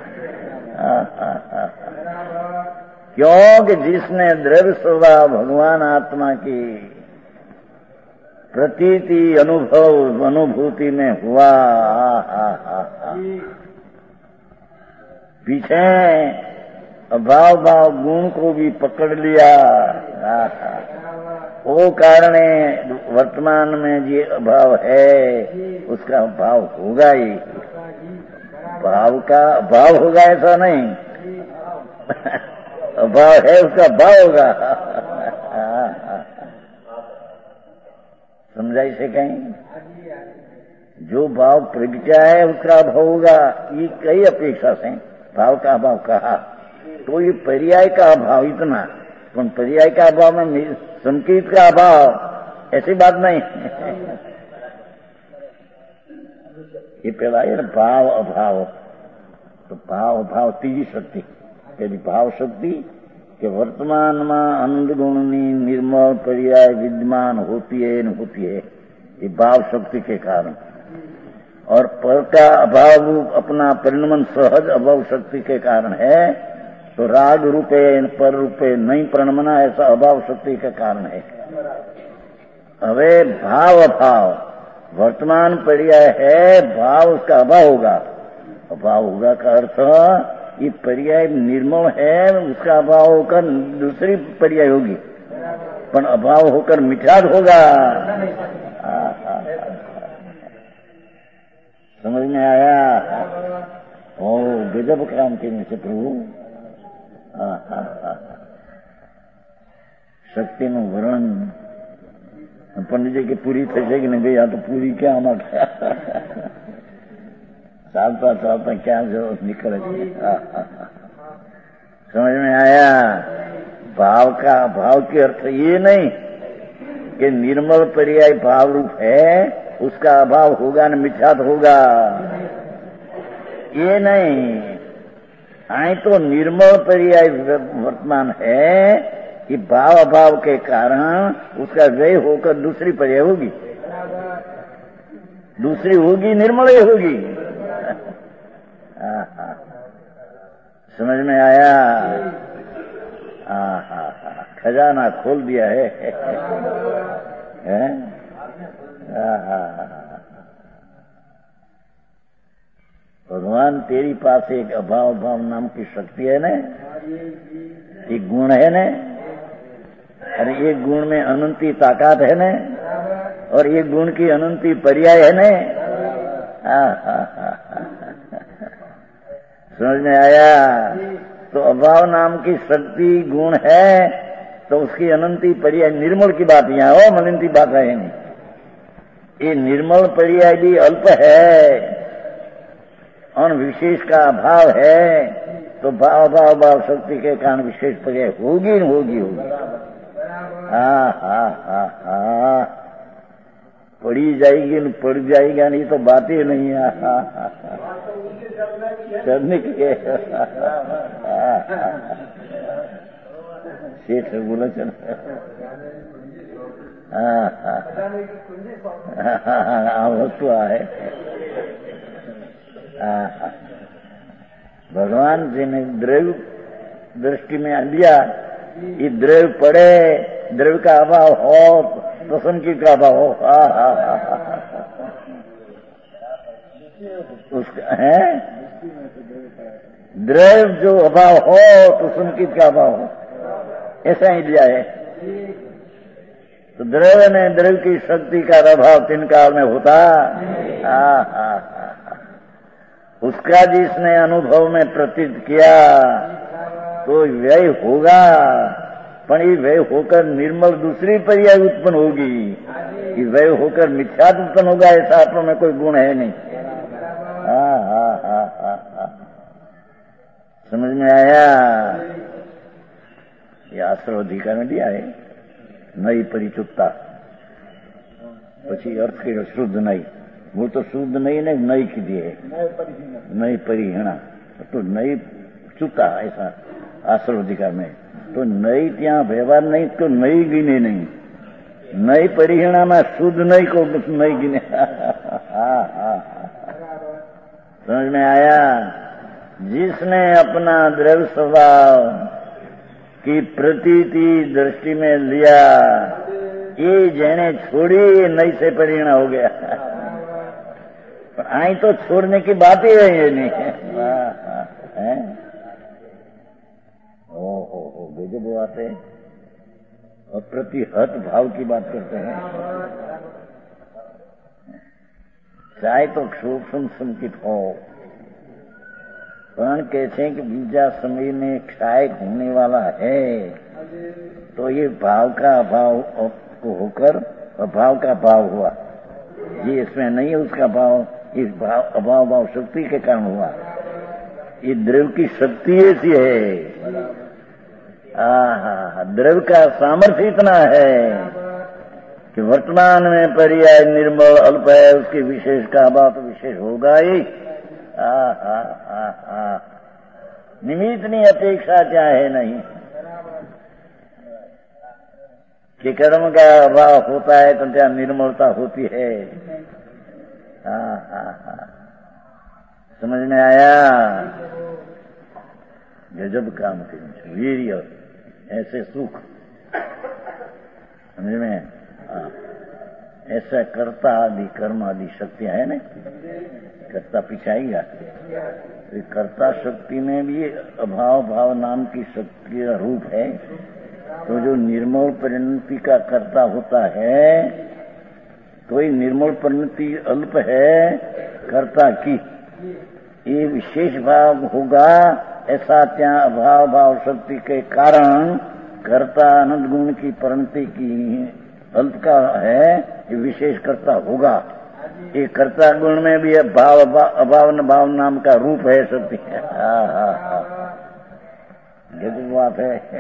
क्योंकि जिसने द्रव्य स्वभाव भगवान आत्मा की प्रतीति अनुभव अनुभूति में हुआ, पीछे अभाव भाव गुण को भी पकड़ लिया, वो कारण वर्तमान में जो अभाव है उसका भाव होगा ही। भाव का भाव होगा ऐसा नहीं, अभाव है उसका भाव होगा। समझा इसे कहीं? जो भाव प्रगटा है उसका अभाव होगा, ये कई अपेक्षा से भाव का अभाव कहा, तो ये पर्याय का अभाव इतना, पर पर्याय का अभाव में संकेत का अभाव ऐसी बात नहीं। ये पहला है ना भाव अभाव, तो भाव अभाव तीजी शक्ति, यदि भाव शक्ति के वर्तमान में आनंद गुणनी निर्मल पर्याय विद्यमान होती है न होती है, ये भाव शक्ति के कारण, और पर का अभाव अपना परिणमन सहज अभाव शक्ति के कारण है, तो राग रूपे पर रूपे नहीं परिणमना ऐसा अभाव शक्ति का कारण है। हवे भाव अभाव वर्तमान पर्याय है, भाव उसका अभाव होगा, अभाव होगा का अर्थ ये पर्याय निर्मल है, उसका अभाव होकर दूसरी पर्याय होगी, पर अभाव होकर मिथ्याद होगा। समझ में आया? ओ गजब काम के नीचे प्रभु शक्ति નું વર્ણન પંડિતજી કે પૂરી થઈ છે કે નહીં ભાઈ? આ તો પૂરી ક્યાં આમાં ચાલતા ચાલતા ક્યાં જો निकले। समझ में आया? भाव का भाव के अर्थ ये नहीं कि निर्मल पर्याय भाव रूप है उसका अभाव होगा न मिथ्यात होगा, ये नहीं। आई तो निर्मल पर्याय वर्तमान है, कि भाव अभाव के कारण उसका व्यय होकर दूसरी पर्याय होगी, दूसरी होगी निर्मल ही होगी। समझ में आया? खजाना खोल दिया है, है? भगवान तेरी पास एक अभाव भाव नाम की शक्ति है न, एक गुण है न, अरे एक गुण में अनंती ताकत है न, और एक गुण की अनंती पर्याय है न। समझ में आया? तो अभाव नाम की शक्ति गुण है तो उसकी अनंती पर्याय निर्मल की बात यहाँ हो, मलिनती बात है नहीं। ये निर्मल पर्याय भी अल्प है और विशेष का अभाव है, तो भाव भाव भाव शक्ति के कारण विशेष पर्याय होगी होगी होगी। हाँ हाँ हाँ हाँ, पड़ी जाएगी न पड़ जाएगा नहीं तो बात ही नहीं है। हाँ हाँ करने के सेठ बोला चल। हाँ हाँ हाँ वस्तु है। भगवान जी ने द्रव्य दृष्टि में लिया, ये द्रव्य पड़े, द्रव्य का अभाव हो, प्रसन्न की का अभाव हो। हाँ हाँ हाँ उसका है द्रव्य जो अभाव हो तो संकित का अभाव हो, ऐसा ही लिया है। तो द्रव्य में द्रव्य की शक्ति का अभाव तीन काल में होता। हाँ हाँ हाँ, उसका जिसने अनुभव में प्रतीत किया तो व्यय होगा, पर ये व्यय होकर निर्मल दूसरी पर्याय उत्पन्न होगी। ये व्यय होकर मिथ्यात्व उत्पन्न होगा, ऐसा आत्मा में कोई गुण है नहीं। हाँ हाँ हाँ हाँ हाँ, समझ में आया? ये आश्रव अधिकार में दिया है नई परिचुत्ता, પછી अर्थ के शुद्ध नहीं, वो तो शुद्ध नहीं ने नई की दिए नई परिहणा, तो नई चुता ऐसा आश्रव अधिकार में। तो नई त्या व्यवहार नहीं तो नई गिने नहीं, नई परिहणा में शुद्ध नहीं को नई गिने। हाँ हाँ समझ में आया? जिसने अपना द्रव्य स्वभाव की प्रतीति दृष्टि में लिया, ये जेने छोड़ी ये नई से परिणा हो गया। पर आई तो छोड़ने की बात ही है ये नहीं है। ओ हो हो गजब बात है। और प्रतिहत भाव की बात करते हैं, चाहे तो सूक्ष्म संकित हो, पण कहते हैं कि बीजा समय में क्षय होने वाला है, तो ये भाव का अभाव को होकर अभाव का भाव हुआ। ये इसमें नहीं है उसका भाव, इस भाव अभाव भाव शक्ति के कारण हुआ। ये द्रव्य की शक्ति ऐसी है, आहा द्रव्य का सामर्थ्य इतना है कि वर्तमान में पर्याय निर्मल अल्प है, उसके विशेष का अभाव तो विशेष होगा ही। आहा आहा निमित्तनी अपेक्षा चाहे नहीं कि कर्म का अभाव होता है तो क्या निर्मलता होती है। हाँ हाँ हाँ समझ में आया? गजब काम के वीर्य ऐसे सुख, समझ में? हाँ ऐसा कर्ता आदि कर्म आदि शक्तियां है ना, कर्ता पीछे आएगा। तो कर्ता शक्ति में भी अभाव भाव नाम की शक्ति का रूप है। तो जो निर्मल परिणति का कर्ता होता है, तो ये निर्मल परिणति अल्प है कर्ता की, ये विशेष भाव होगा ऐसा त्या अभाव भाव शक्ति के कारण कर्ता अनंत गुण की परिणति की अल्प का है, ये विशेष कर्ता होगा। ये कर्ता गुण में भी भाव अभाव न भाव नाम का रूप है शक्ति। हाँ हाँ हाँ ये तो बात है।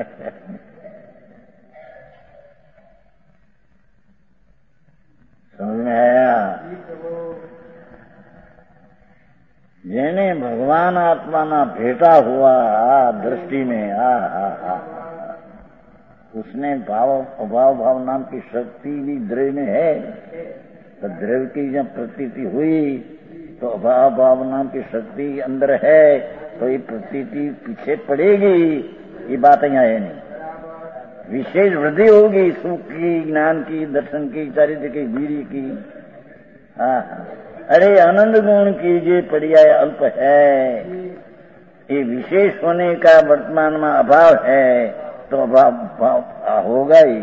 समझ में आया? જેને ભગવાન આત્માના ભેટા हुआ दृष्टि में, आ हा हा उसने भाव अभाव भाव नाम की शक्ति भी द्रव्य में है। तो द्रव्य की जब प्रतीति हुई तो अभाव भाव नाम की शक्ति अंदर है, तो ये प्रतीति पीछे पड़ेगी, ये बात यहाँ है नहीं। विशेष वृद्धि होगी सुख की, ज्ञान की, दर्शन की, चारित्र की, वीर्य की। हाँ अरे आनंद गुण की जे पर्याय अल्प है, ये विशेष होने का वर्तमान में अभाव है, तो अभाव भाव होगा ही।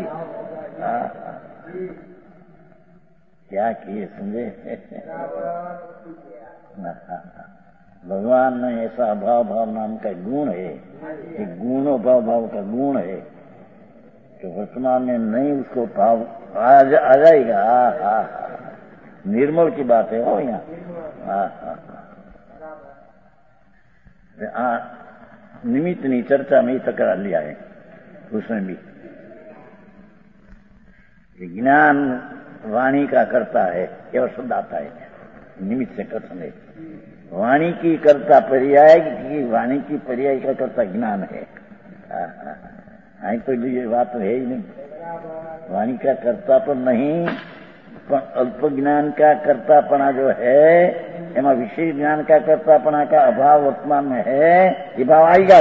क्या किए समझे? भगवान में ऐसा अभाव भाव नाम का गुण है, कि गुणो भाव भाव का गुण है, तो वर्तमान में नहीं उसको भाव आ, जा, आ जाएगा। हा हा निर्मल की बात है हो यहाँ। हाँ हाँ हाँ निमित्त नहीं चर्चा में तकरा लिया है उसमें भी। ज्ञान वाणी का करता है, केवल शब्द आता है निमित्त से कथन है। वाणी की कर्ता पर्याय की, वाणी की पर्याय का कर्ता ज्ञान है। हाँ तो ये बात तो है ही नहीं। वाणी का कर्ता तो नहीं, अल्प ज्ञान का कर्तापना जो है, एवं विशेष ज्ञान का कर्तापना का अभाव वर्तमान में है, ये भाव आएगा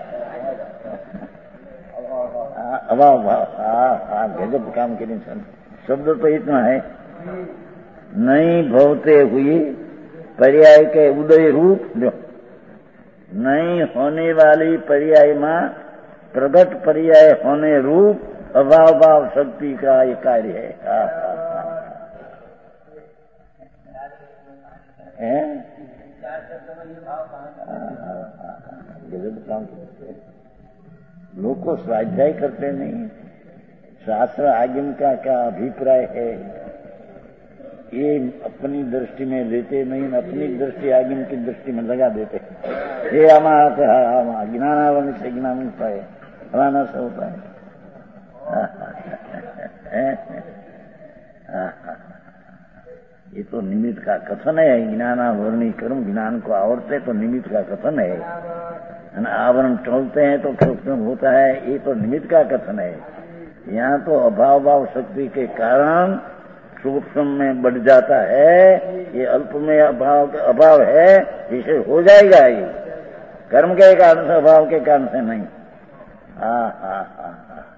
अभाव भाव। हाँ हाँ गजब काम के नहीं। शब्द तो इतना है, नहीं भवते हुई पर्याय के उदय रूप जो नहीं होने वाली पर्याय में प्रगट पर्याय होने रूप अभाव भाव शक्ति का ये कार्य है। हाँ हाँ है गजब काम करते। लोग को स्वाध्याय करते नहीं, शास्त्र आगम का क्या अभिप्राय है ये अपनी दृष्टि में लेते नहीं, अपनी दृष्टि आगम की दृष्टि में लगा देते। ये हमारा ज्ञानावरण से ज्ञान होता है, फलाना से होता है। ये तो निमित्त का कथन है। ज्ञानावरणी कर्म ज्ञान को आवरते तो निमित्त का कथन है, आवरण टोलते हैं तो सूक्ष्म होता है, ये तो निमित्त का कथन है। यहाँ तो अभाव भाव शक्ति के कारण सूक्ष्म में बढ़ जाता है, ये अल्प में अभाव अभाव है, इसे हो जाएगा। ये कर्म के कारण से, अभाव के कारण से नहीं। हाँ हाँ हाँ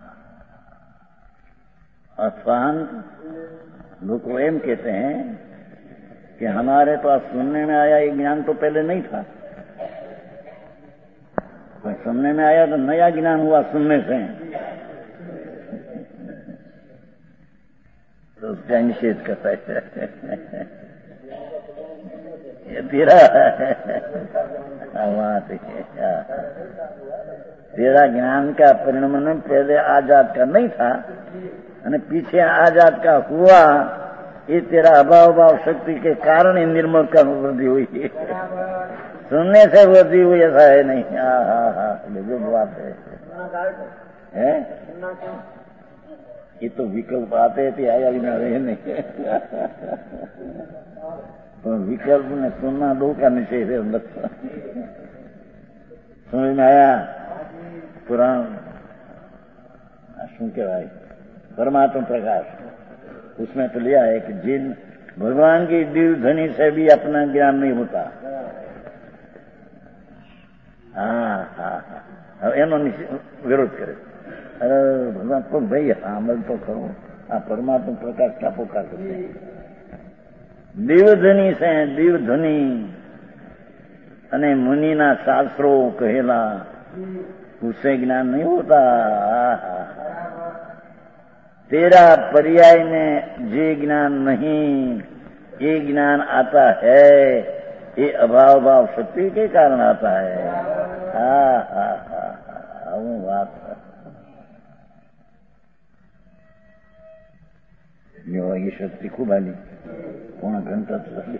अशांत लोग एम कहते हैं कि हमारे पास सुनने में आया ये ज्ञान तो पहले नहीं था, सुनने में आया तो नया ज्ञान हुआ सुनने से, तो उसका निषेध करता है। ये तेरा तेरा ज्ञान का परिणाम पहले आजाद का नहीं था, અને पीछे आजाद का हुआ, ये तेरा अभाव भाव शक्ति के कारण ही निर्मल का वृद्धि हुई है। सुनने से वृद्धि हुई ऐसा है नहीं। हाँ हाँ हाँ जो बात है, है? ये तो विकल्प आते थे, आया भी ना रहे नहीं। तो विकल्प में सुनना दो का निषेध है। समझ में आया? पुराण શું કહેવાય परमात्मा प्रकाश, उसमें तो लिया है कि जिन भगवान की दिल ध्वनि से भी अपना ज्ञान नहीं होता। हाँ हाँ हाँ एनो विरोध करे, अरे भगवान तो भाई अमल तो करो, आ परमात्मा प्रकाश क्या पुकार करते हैं। दिव्य ध्वनि से दिव्य ध्वनि अने मुनि ना शास्त्रों कहेला, उससे ज्ञान नहीं होता। तेरा पर्याय में जे ज्ञान नहीं, ये ज्ञान आता है, ये अभाव भाव शक्ति के कारण आता है। हाँ हाँ हाँ वो बात जो ये शक्ति खूब आली पौना घंटा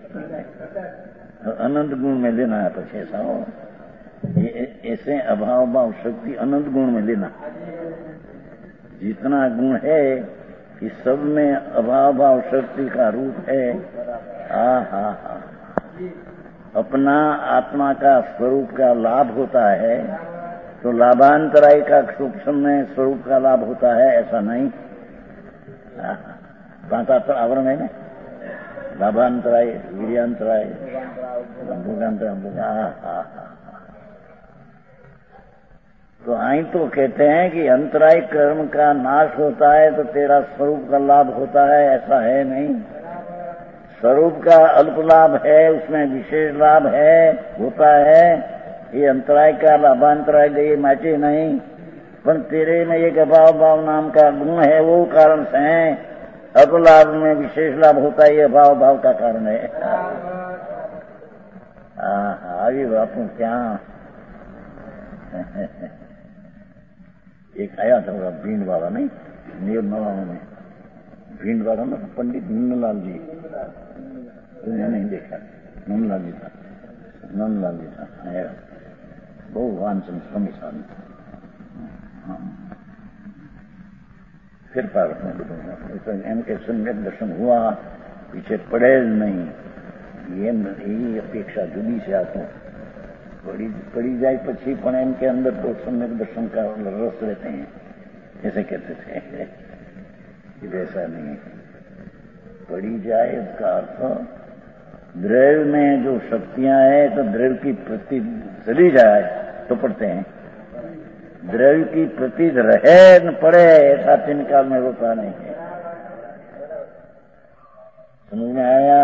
अनंत गुण में लेना है। पछे ऐसा हो, ये ऐसे अभाव भाव शक्ति अनंत गुण में लेना। जितना गुण है इस सब में अभाव भाव शक्ति का रूप है। हाँ हाँ हाँ अपना आत्मा का स्वरूप का लाभ होता है तो लाभांतराय का सूक्ष्म में स्वरूप का लाभ होता है, ऐसा नहीं। पांचात्तर आवरण है ना, लाभांतराय, वीर्यांतराय, भोगांतराय। हाँ हाँ तो आई तो कहते हैं कि अंतराय कर्म का नाश होता है तो तेरा स्वरूप का लाभ होता है, ऐसा है नहीं। स्वरूप का अल्प लाभ है, उसमें विशेष लाभ है होता है। ये अंतराय का लाभांतराय गए माचे नहीं, पर तेरे में एक अभाव भाव नाम का गुण है, वो कारण से अल्प लाभ में विशेष लाभ होता है, ये अभाव भाव का कारण है। આવી વાતો ક્યાં? એક આયા था भींड वाला नहीं, निर्मला में भींड वाला ना पंडित नंदलाल जी, तुमने नहीं देखा? नंदलाल जी था, नंदलाल जी था, आया बहु वांछन स्वामी साहब। फिर पार एम के सम्यक दर्शन हुआ, पीछे पड़े नहीं, ये ये अपेक्षा जुदी से आतो पड़ी पड़ी जाए पछी पण एम के अंदर तो सम्यक दर्शन का रस रहते हैं, ऐसे कहते थे। वैसा नहीं है, पड़ी जाए इसका अर्थ द्रव्य में जो शक्तियां हैं तो द्रव्य की प्रति चली जाए तो पढ़ते हैं, द्रव्य की प्रति रहे न पड़े ऐसा तीन काल में होता नहीं है। समझ में आया?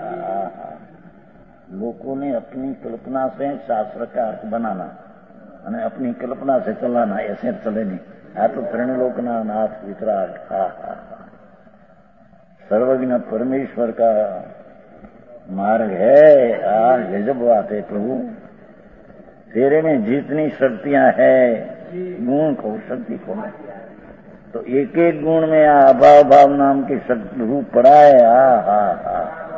लोगों ने अपनी कल्पना से शास्त्र का अर्थ बनाना और अपनी कल्पना से चलाना, ऐसे चले नहीं। आ तो त्रिलोकना नाथ वितराग, हा हा सर्वज्ञ परमेश्वर का मार्ग है। आ गजब बात है प्रभु, तेरे में जितनी शक्तियां है, गुण को शक्ति को, तो एक एक गुण में आ अभाव भाव नाम की शक्ति रूप पड़ा है। हा हा हा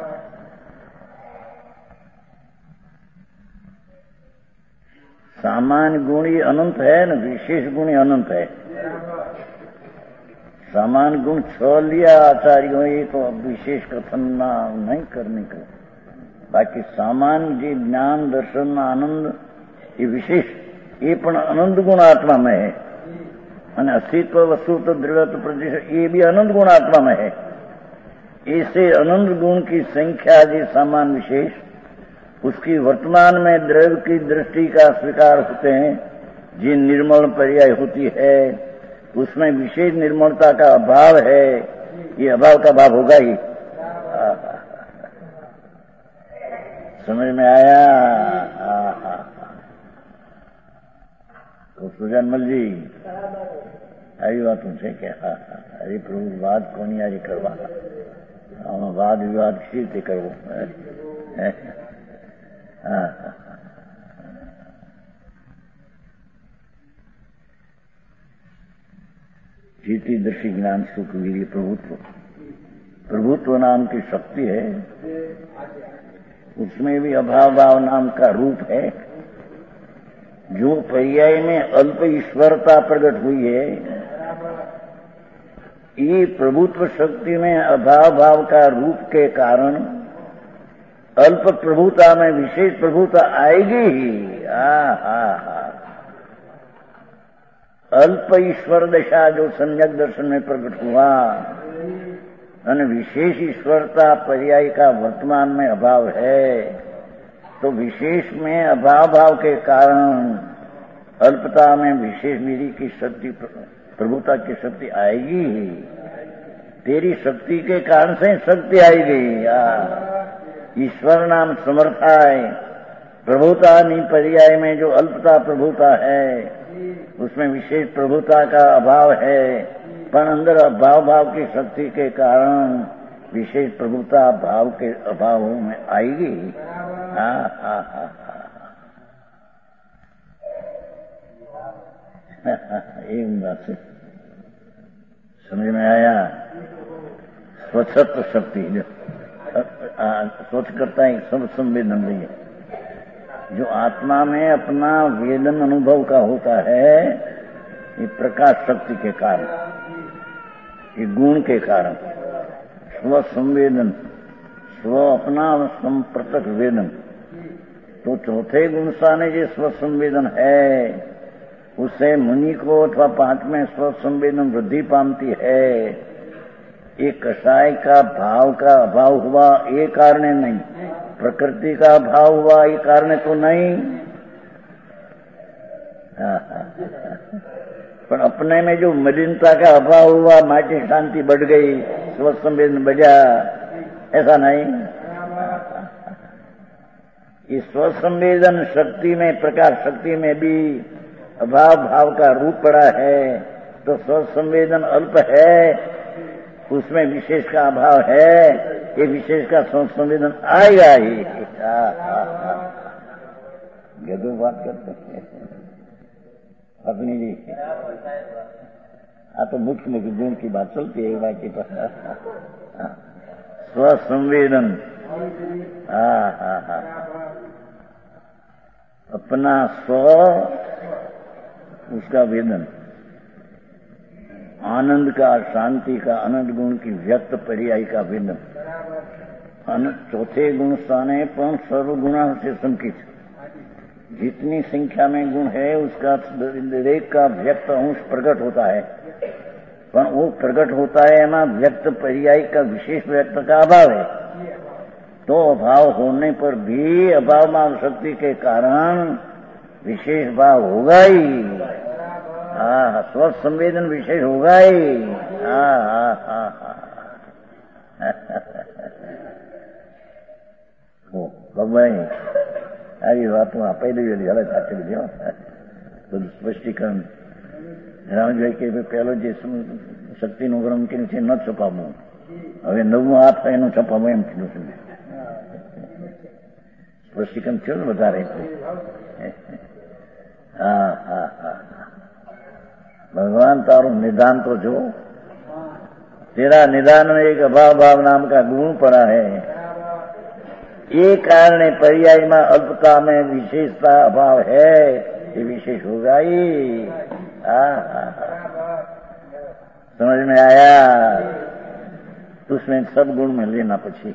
सामान्य गुण ही अनंत है न, विशेष गुण ही अनंत है। सामान्य गुण छह लिया आचार्यों, ये तो विशेष कथन ना नहीं करने का। बाकी सामान्य जी ज्ञान दर्शन आनंद ये विशेष, ये पण अनंत गुण आत्मा में है। અને अस्तित्व वस्तु तो दृढ़ प्रतिष्ठा ये भी अनंत गुण आत्मा में है। ऐसे अनंत गुण की संख्या जी सामान्य विशेष, उसकी वर्तमान में द्रव्य की दृष्टि का स्वीकार होते हैं, जी निर्मल पर्याय होती है, उसमें विशेष निर्मलता का अभाव है। ये अभाव का भाव होगा ही। समझ में आया? तो सुजनमल जी આવી વાતો છે કે હા હરે પ્રભુ વાદ કોની આજે કરવા, આમાં વાદ વિવાદ કેવી રીતે કરવો? હા जीती दृष्टि ज्ञान सुख वीर्य प्रभुत्व, प्रभुत्व नाम की शक्ति है, उसमें भी अभाव भाव नाम का रूप है। जो पर्याय में अल्प ईश्वरता प्रकट हुई है, ये प्रभुत्व शक्ति में अभाव भाव का रूप के कारण अल्प प्रभुता में विशेष प्रभुता आएगी ही। हा हा हा अल्प ईश्वर दशा जो सम्यक दर्शन में प्रकट हुआ, और विशेष ईश्वरता पर्याय का वर्तमान में अभाव है, तो विशेष में अभाव भाव के कारण अल्पता में विशेष विधि की शक्ति, प्रभुता की शक्ति आएगी ही। तेरी शक्ति के कारण से शक्ति आएगी। ईश्वर नाम समर्था है, प्रभुता नी पर्याय में जो अल्पता प्रभुता है, उसमें विशेष प्रभुता का अभाव है, पर अंदर अभाव भाव की शक्ति के कारण विशेष प्रभुता भाव के अभाव में आएगी। हा हा हा एक बात से समझ में आया? स्वच्छत्व शक्ति जो स्वच्छ करता है, सब संवेदन रही है, जो आत्मा में अपना वेदन अनुभव का होता है, ये प्रकाश शक्ति के कारण, ये गुण के कारण, स्व संवेदन, स्व अपना संप्रतक वेदन। तो चौथे गुण साने जो स्व संवेदन है, उससे मुनि को अथवा पांचवें स्व संवेदन वृद्धि पामती है। एक कषाय का भाव का अभाव हुआ, ये कारण नहीं, प्रकृति का अभाव हुआ, ये कारण तो नहीं। पर अपने में जो मलिनता का अभाव हुआ, माटी शांति बढ़ गई, स्व संवेदन बढ़ा, ऐसा नहीं। इस स्व संवेदन शक्ति में, प्रकाश शक्ति में भी अभाव भाव का रूप पड़ा है, तो स्व संवेदन अल्प है, उसमें विशेष का अभाव है, ये विशेष का स्व संवेदन आएगा ही। गधो बात करते हैं अपनी जी। हाँ तो मुख्य मुख्य गुण की बात चलती है बाकी पर स्वसंवेदन। हाँ हाँ हाँ अपना स्व उसका वेदन, आनंद का, शांति का, अनंत गुण की व्यक्त पर्याय का वेदन। चौथे गुण स्थाने पर सर्वगुणा से संकित, जितनी संख्या में गुण है उसका दरेक का व्यक्त अंश प्रकट होता है, पर वो प्रकट होता है ना व्यक्त पर्याय का विशेष व्यक्त का अभाव है। तो अभाव होने पर भी अभाव में शक्ति के कारण विशेष भाव होगा ही। हाँ स्व संवेदन विशेष होगा ही। हाँ हाँ हाँ हाँ भाई આવી વાતો આપી દેવી હવે સાચી દીધો બધું સ્પષ્ટીકરણ રામભાઈ કે પહેલો જે શક્તિનું ગ્રહ મૂકીને છે ન છપાવવું, હવે નવમો હાથ હોય એનું છપાવવું એમ કીધું છે. સ્પષ્ટીકરણ થયું ને વધારે. હા હા હા भगवान तारू निदान तो जो तेरा निदान में एक अभाव भाव नाम का गुण पड़ा है। ये कारण पर्याय में अल्पता में विशेषता अभाव है, ये विशेष होगा ही। समझ में आया? उसमें सब गुण में लेना पछी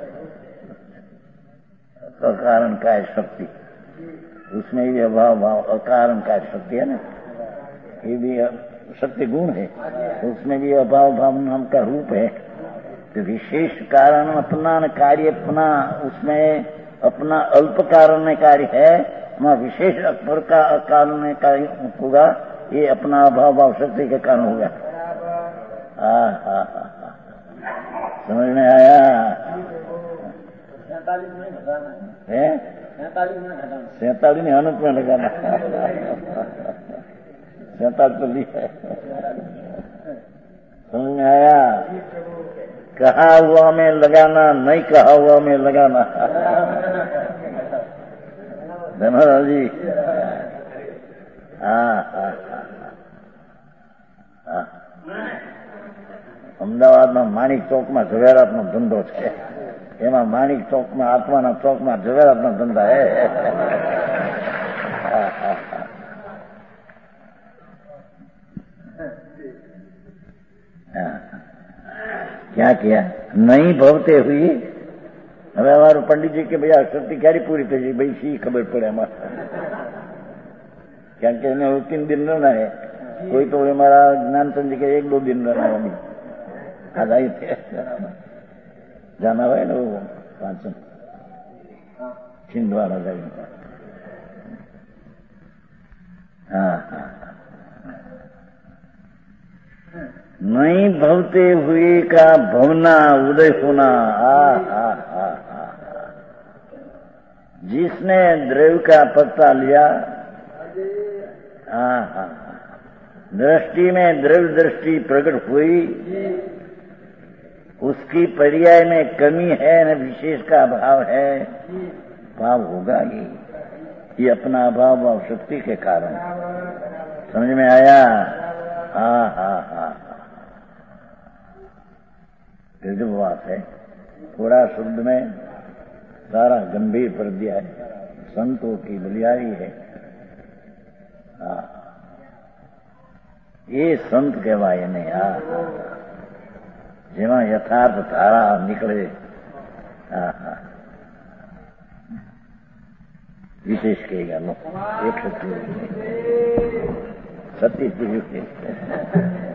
अकारण का शक्ति, उसमें भी अभाव भाव अकारण का शक्ति है ना, ये भी शक्ति गुण है, उसमें भी अभाव भाव नाम का रूप है। तो विशेष कारण अपना कार्य अपना, उसमें अपना अल्प कारण में कार्य है, वहाँ विशेष अपर का कारण में कार्य होगा, ये अपना अभाव भाव शक्ति के कारण होगा। हाँ हाँ हाँ समझ में आया? सैतालीस में अनुप में लगाना सैतालीस तो लिया है। समझ में आया? कहा हुआ में लगाना, नहीं कहा हुआ में लगाना। धन्यवाद जी। हाँ हाँ हाँ अमदावाद में माणिक चौक में ઝવેરાત નો ધંધો છે, એમાં માણિક ચોક માં આત્માના ચોક માં ઝવેરાત નો ધંધા है। क्या किया? नहीं भवते हुई। હવે અમારું પંડિતજી કે ભાઈ આ શક્તિ ક્યારે પૂરી થઈ? ભાઈ શી ખબર પડે અમારે, કારણ કે એને तीन दिन रहना है। कोई तो हमारा ज्ञानचंद जी के एक दो दिन रहना है, अभी आज आई थे जाना हुआ है ना वो पांच छिंदवाड़ा जाए। हाँ हाँ नहीं भवते हुए का भवना उदय होना। हा हा हा हा जिसने द्रव्य का पत्ता लिया, हाँ हाँ दृष्टि में द्रव्य दृष्टि प्रकट हुई, उसकी पर्याय में कमी है न विशेष का भाव है, भाव होगा ही। ये अपना अभाव भाव शक्ति के कारण। समझ में आया? हाँ हाँ हाँ गजब बात है। थोड़ा शब्द में सारा गंभीर कर दिया है, संतों की बलियारी है। हाँ ये संत कहवाय ने। हाँ जेमा यथार्थ धारा निकले। हाँ हाँ विशेष कहेगा लो एक सत्य सत्य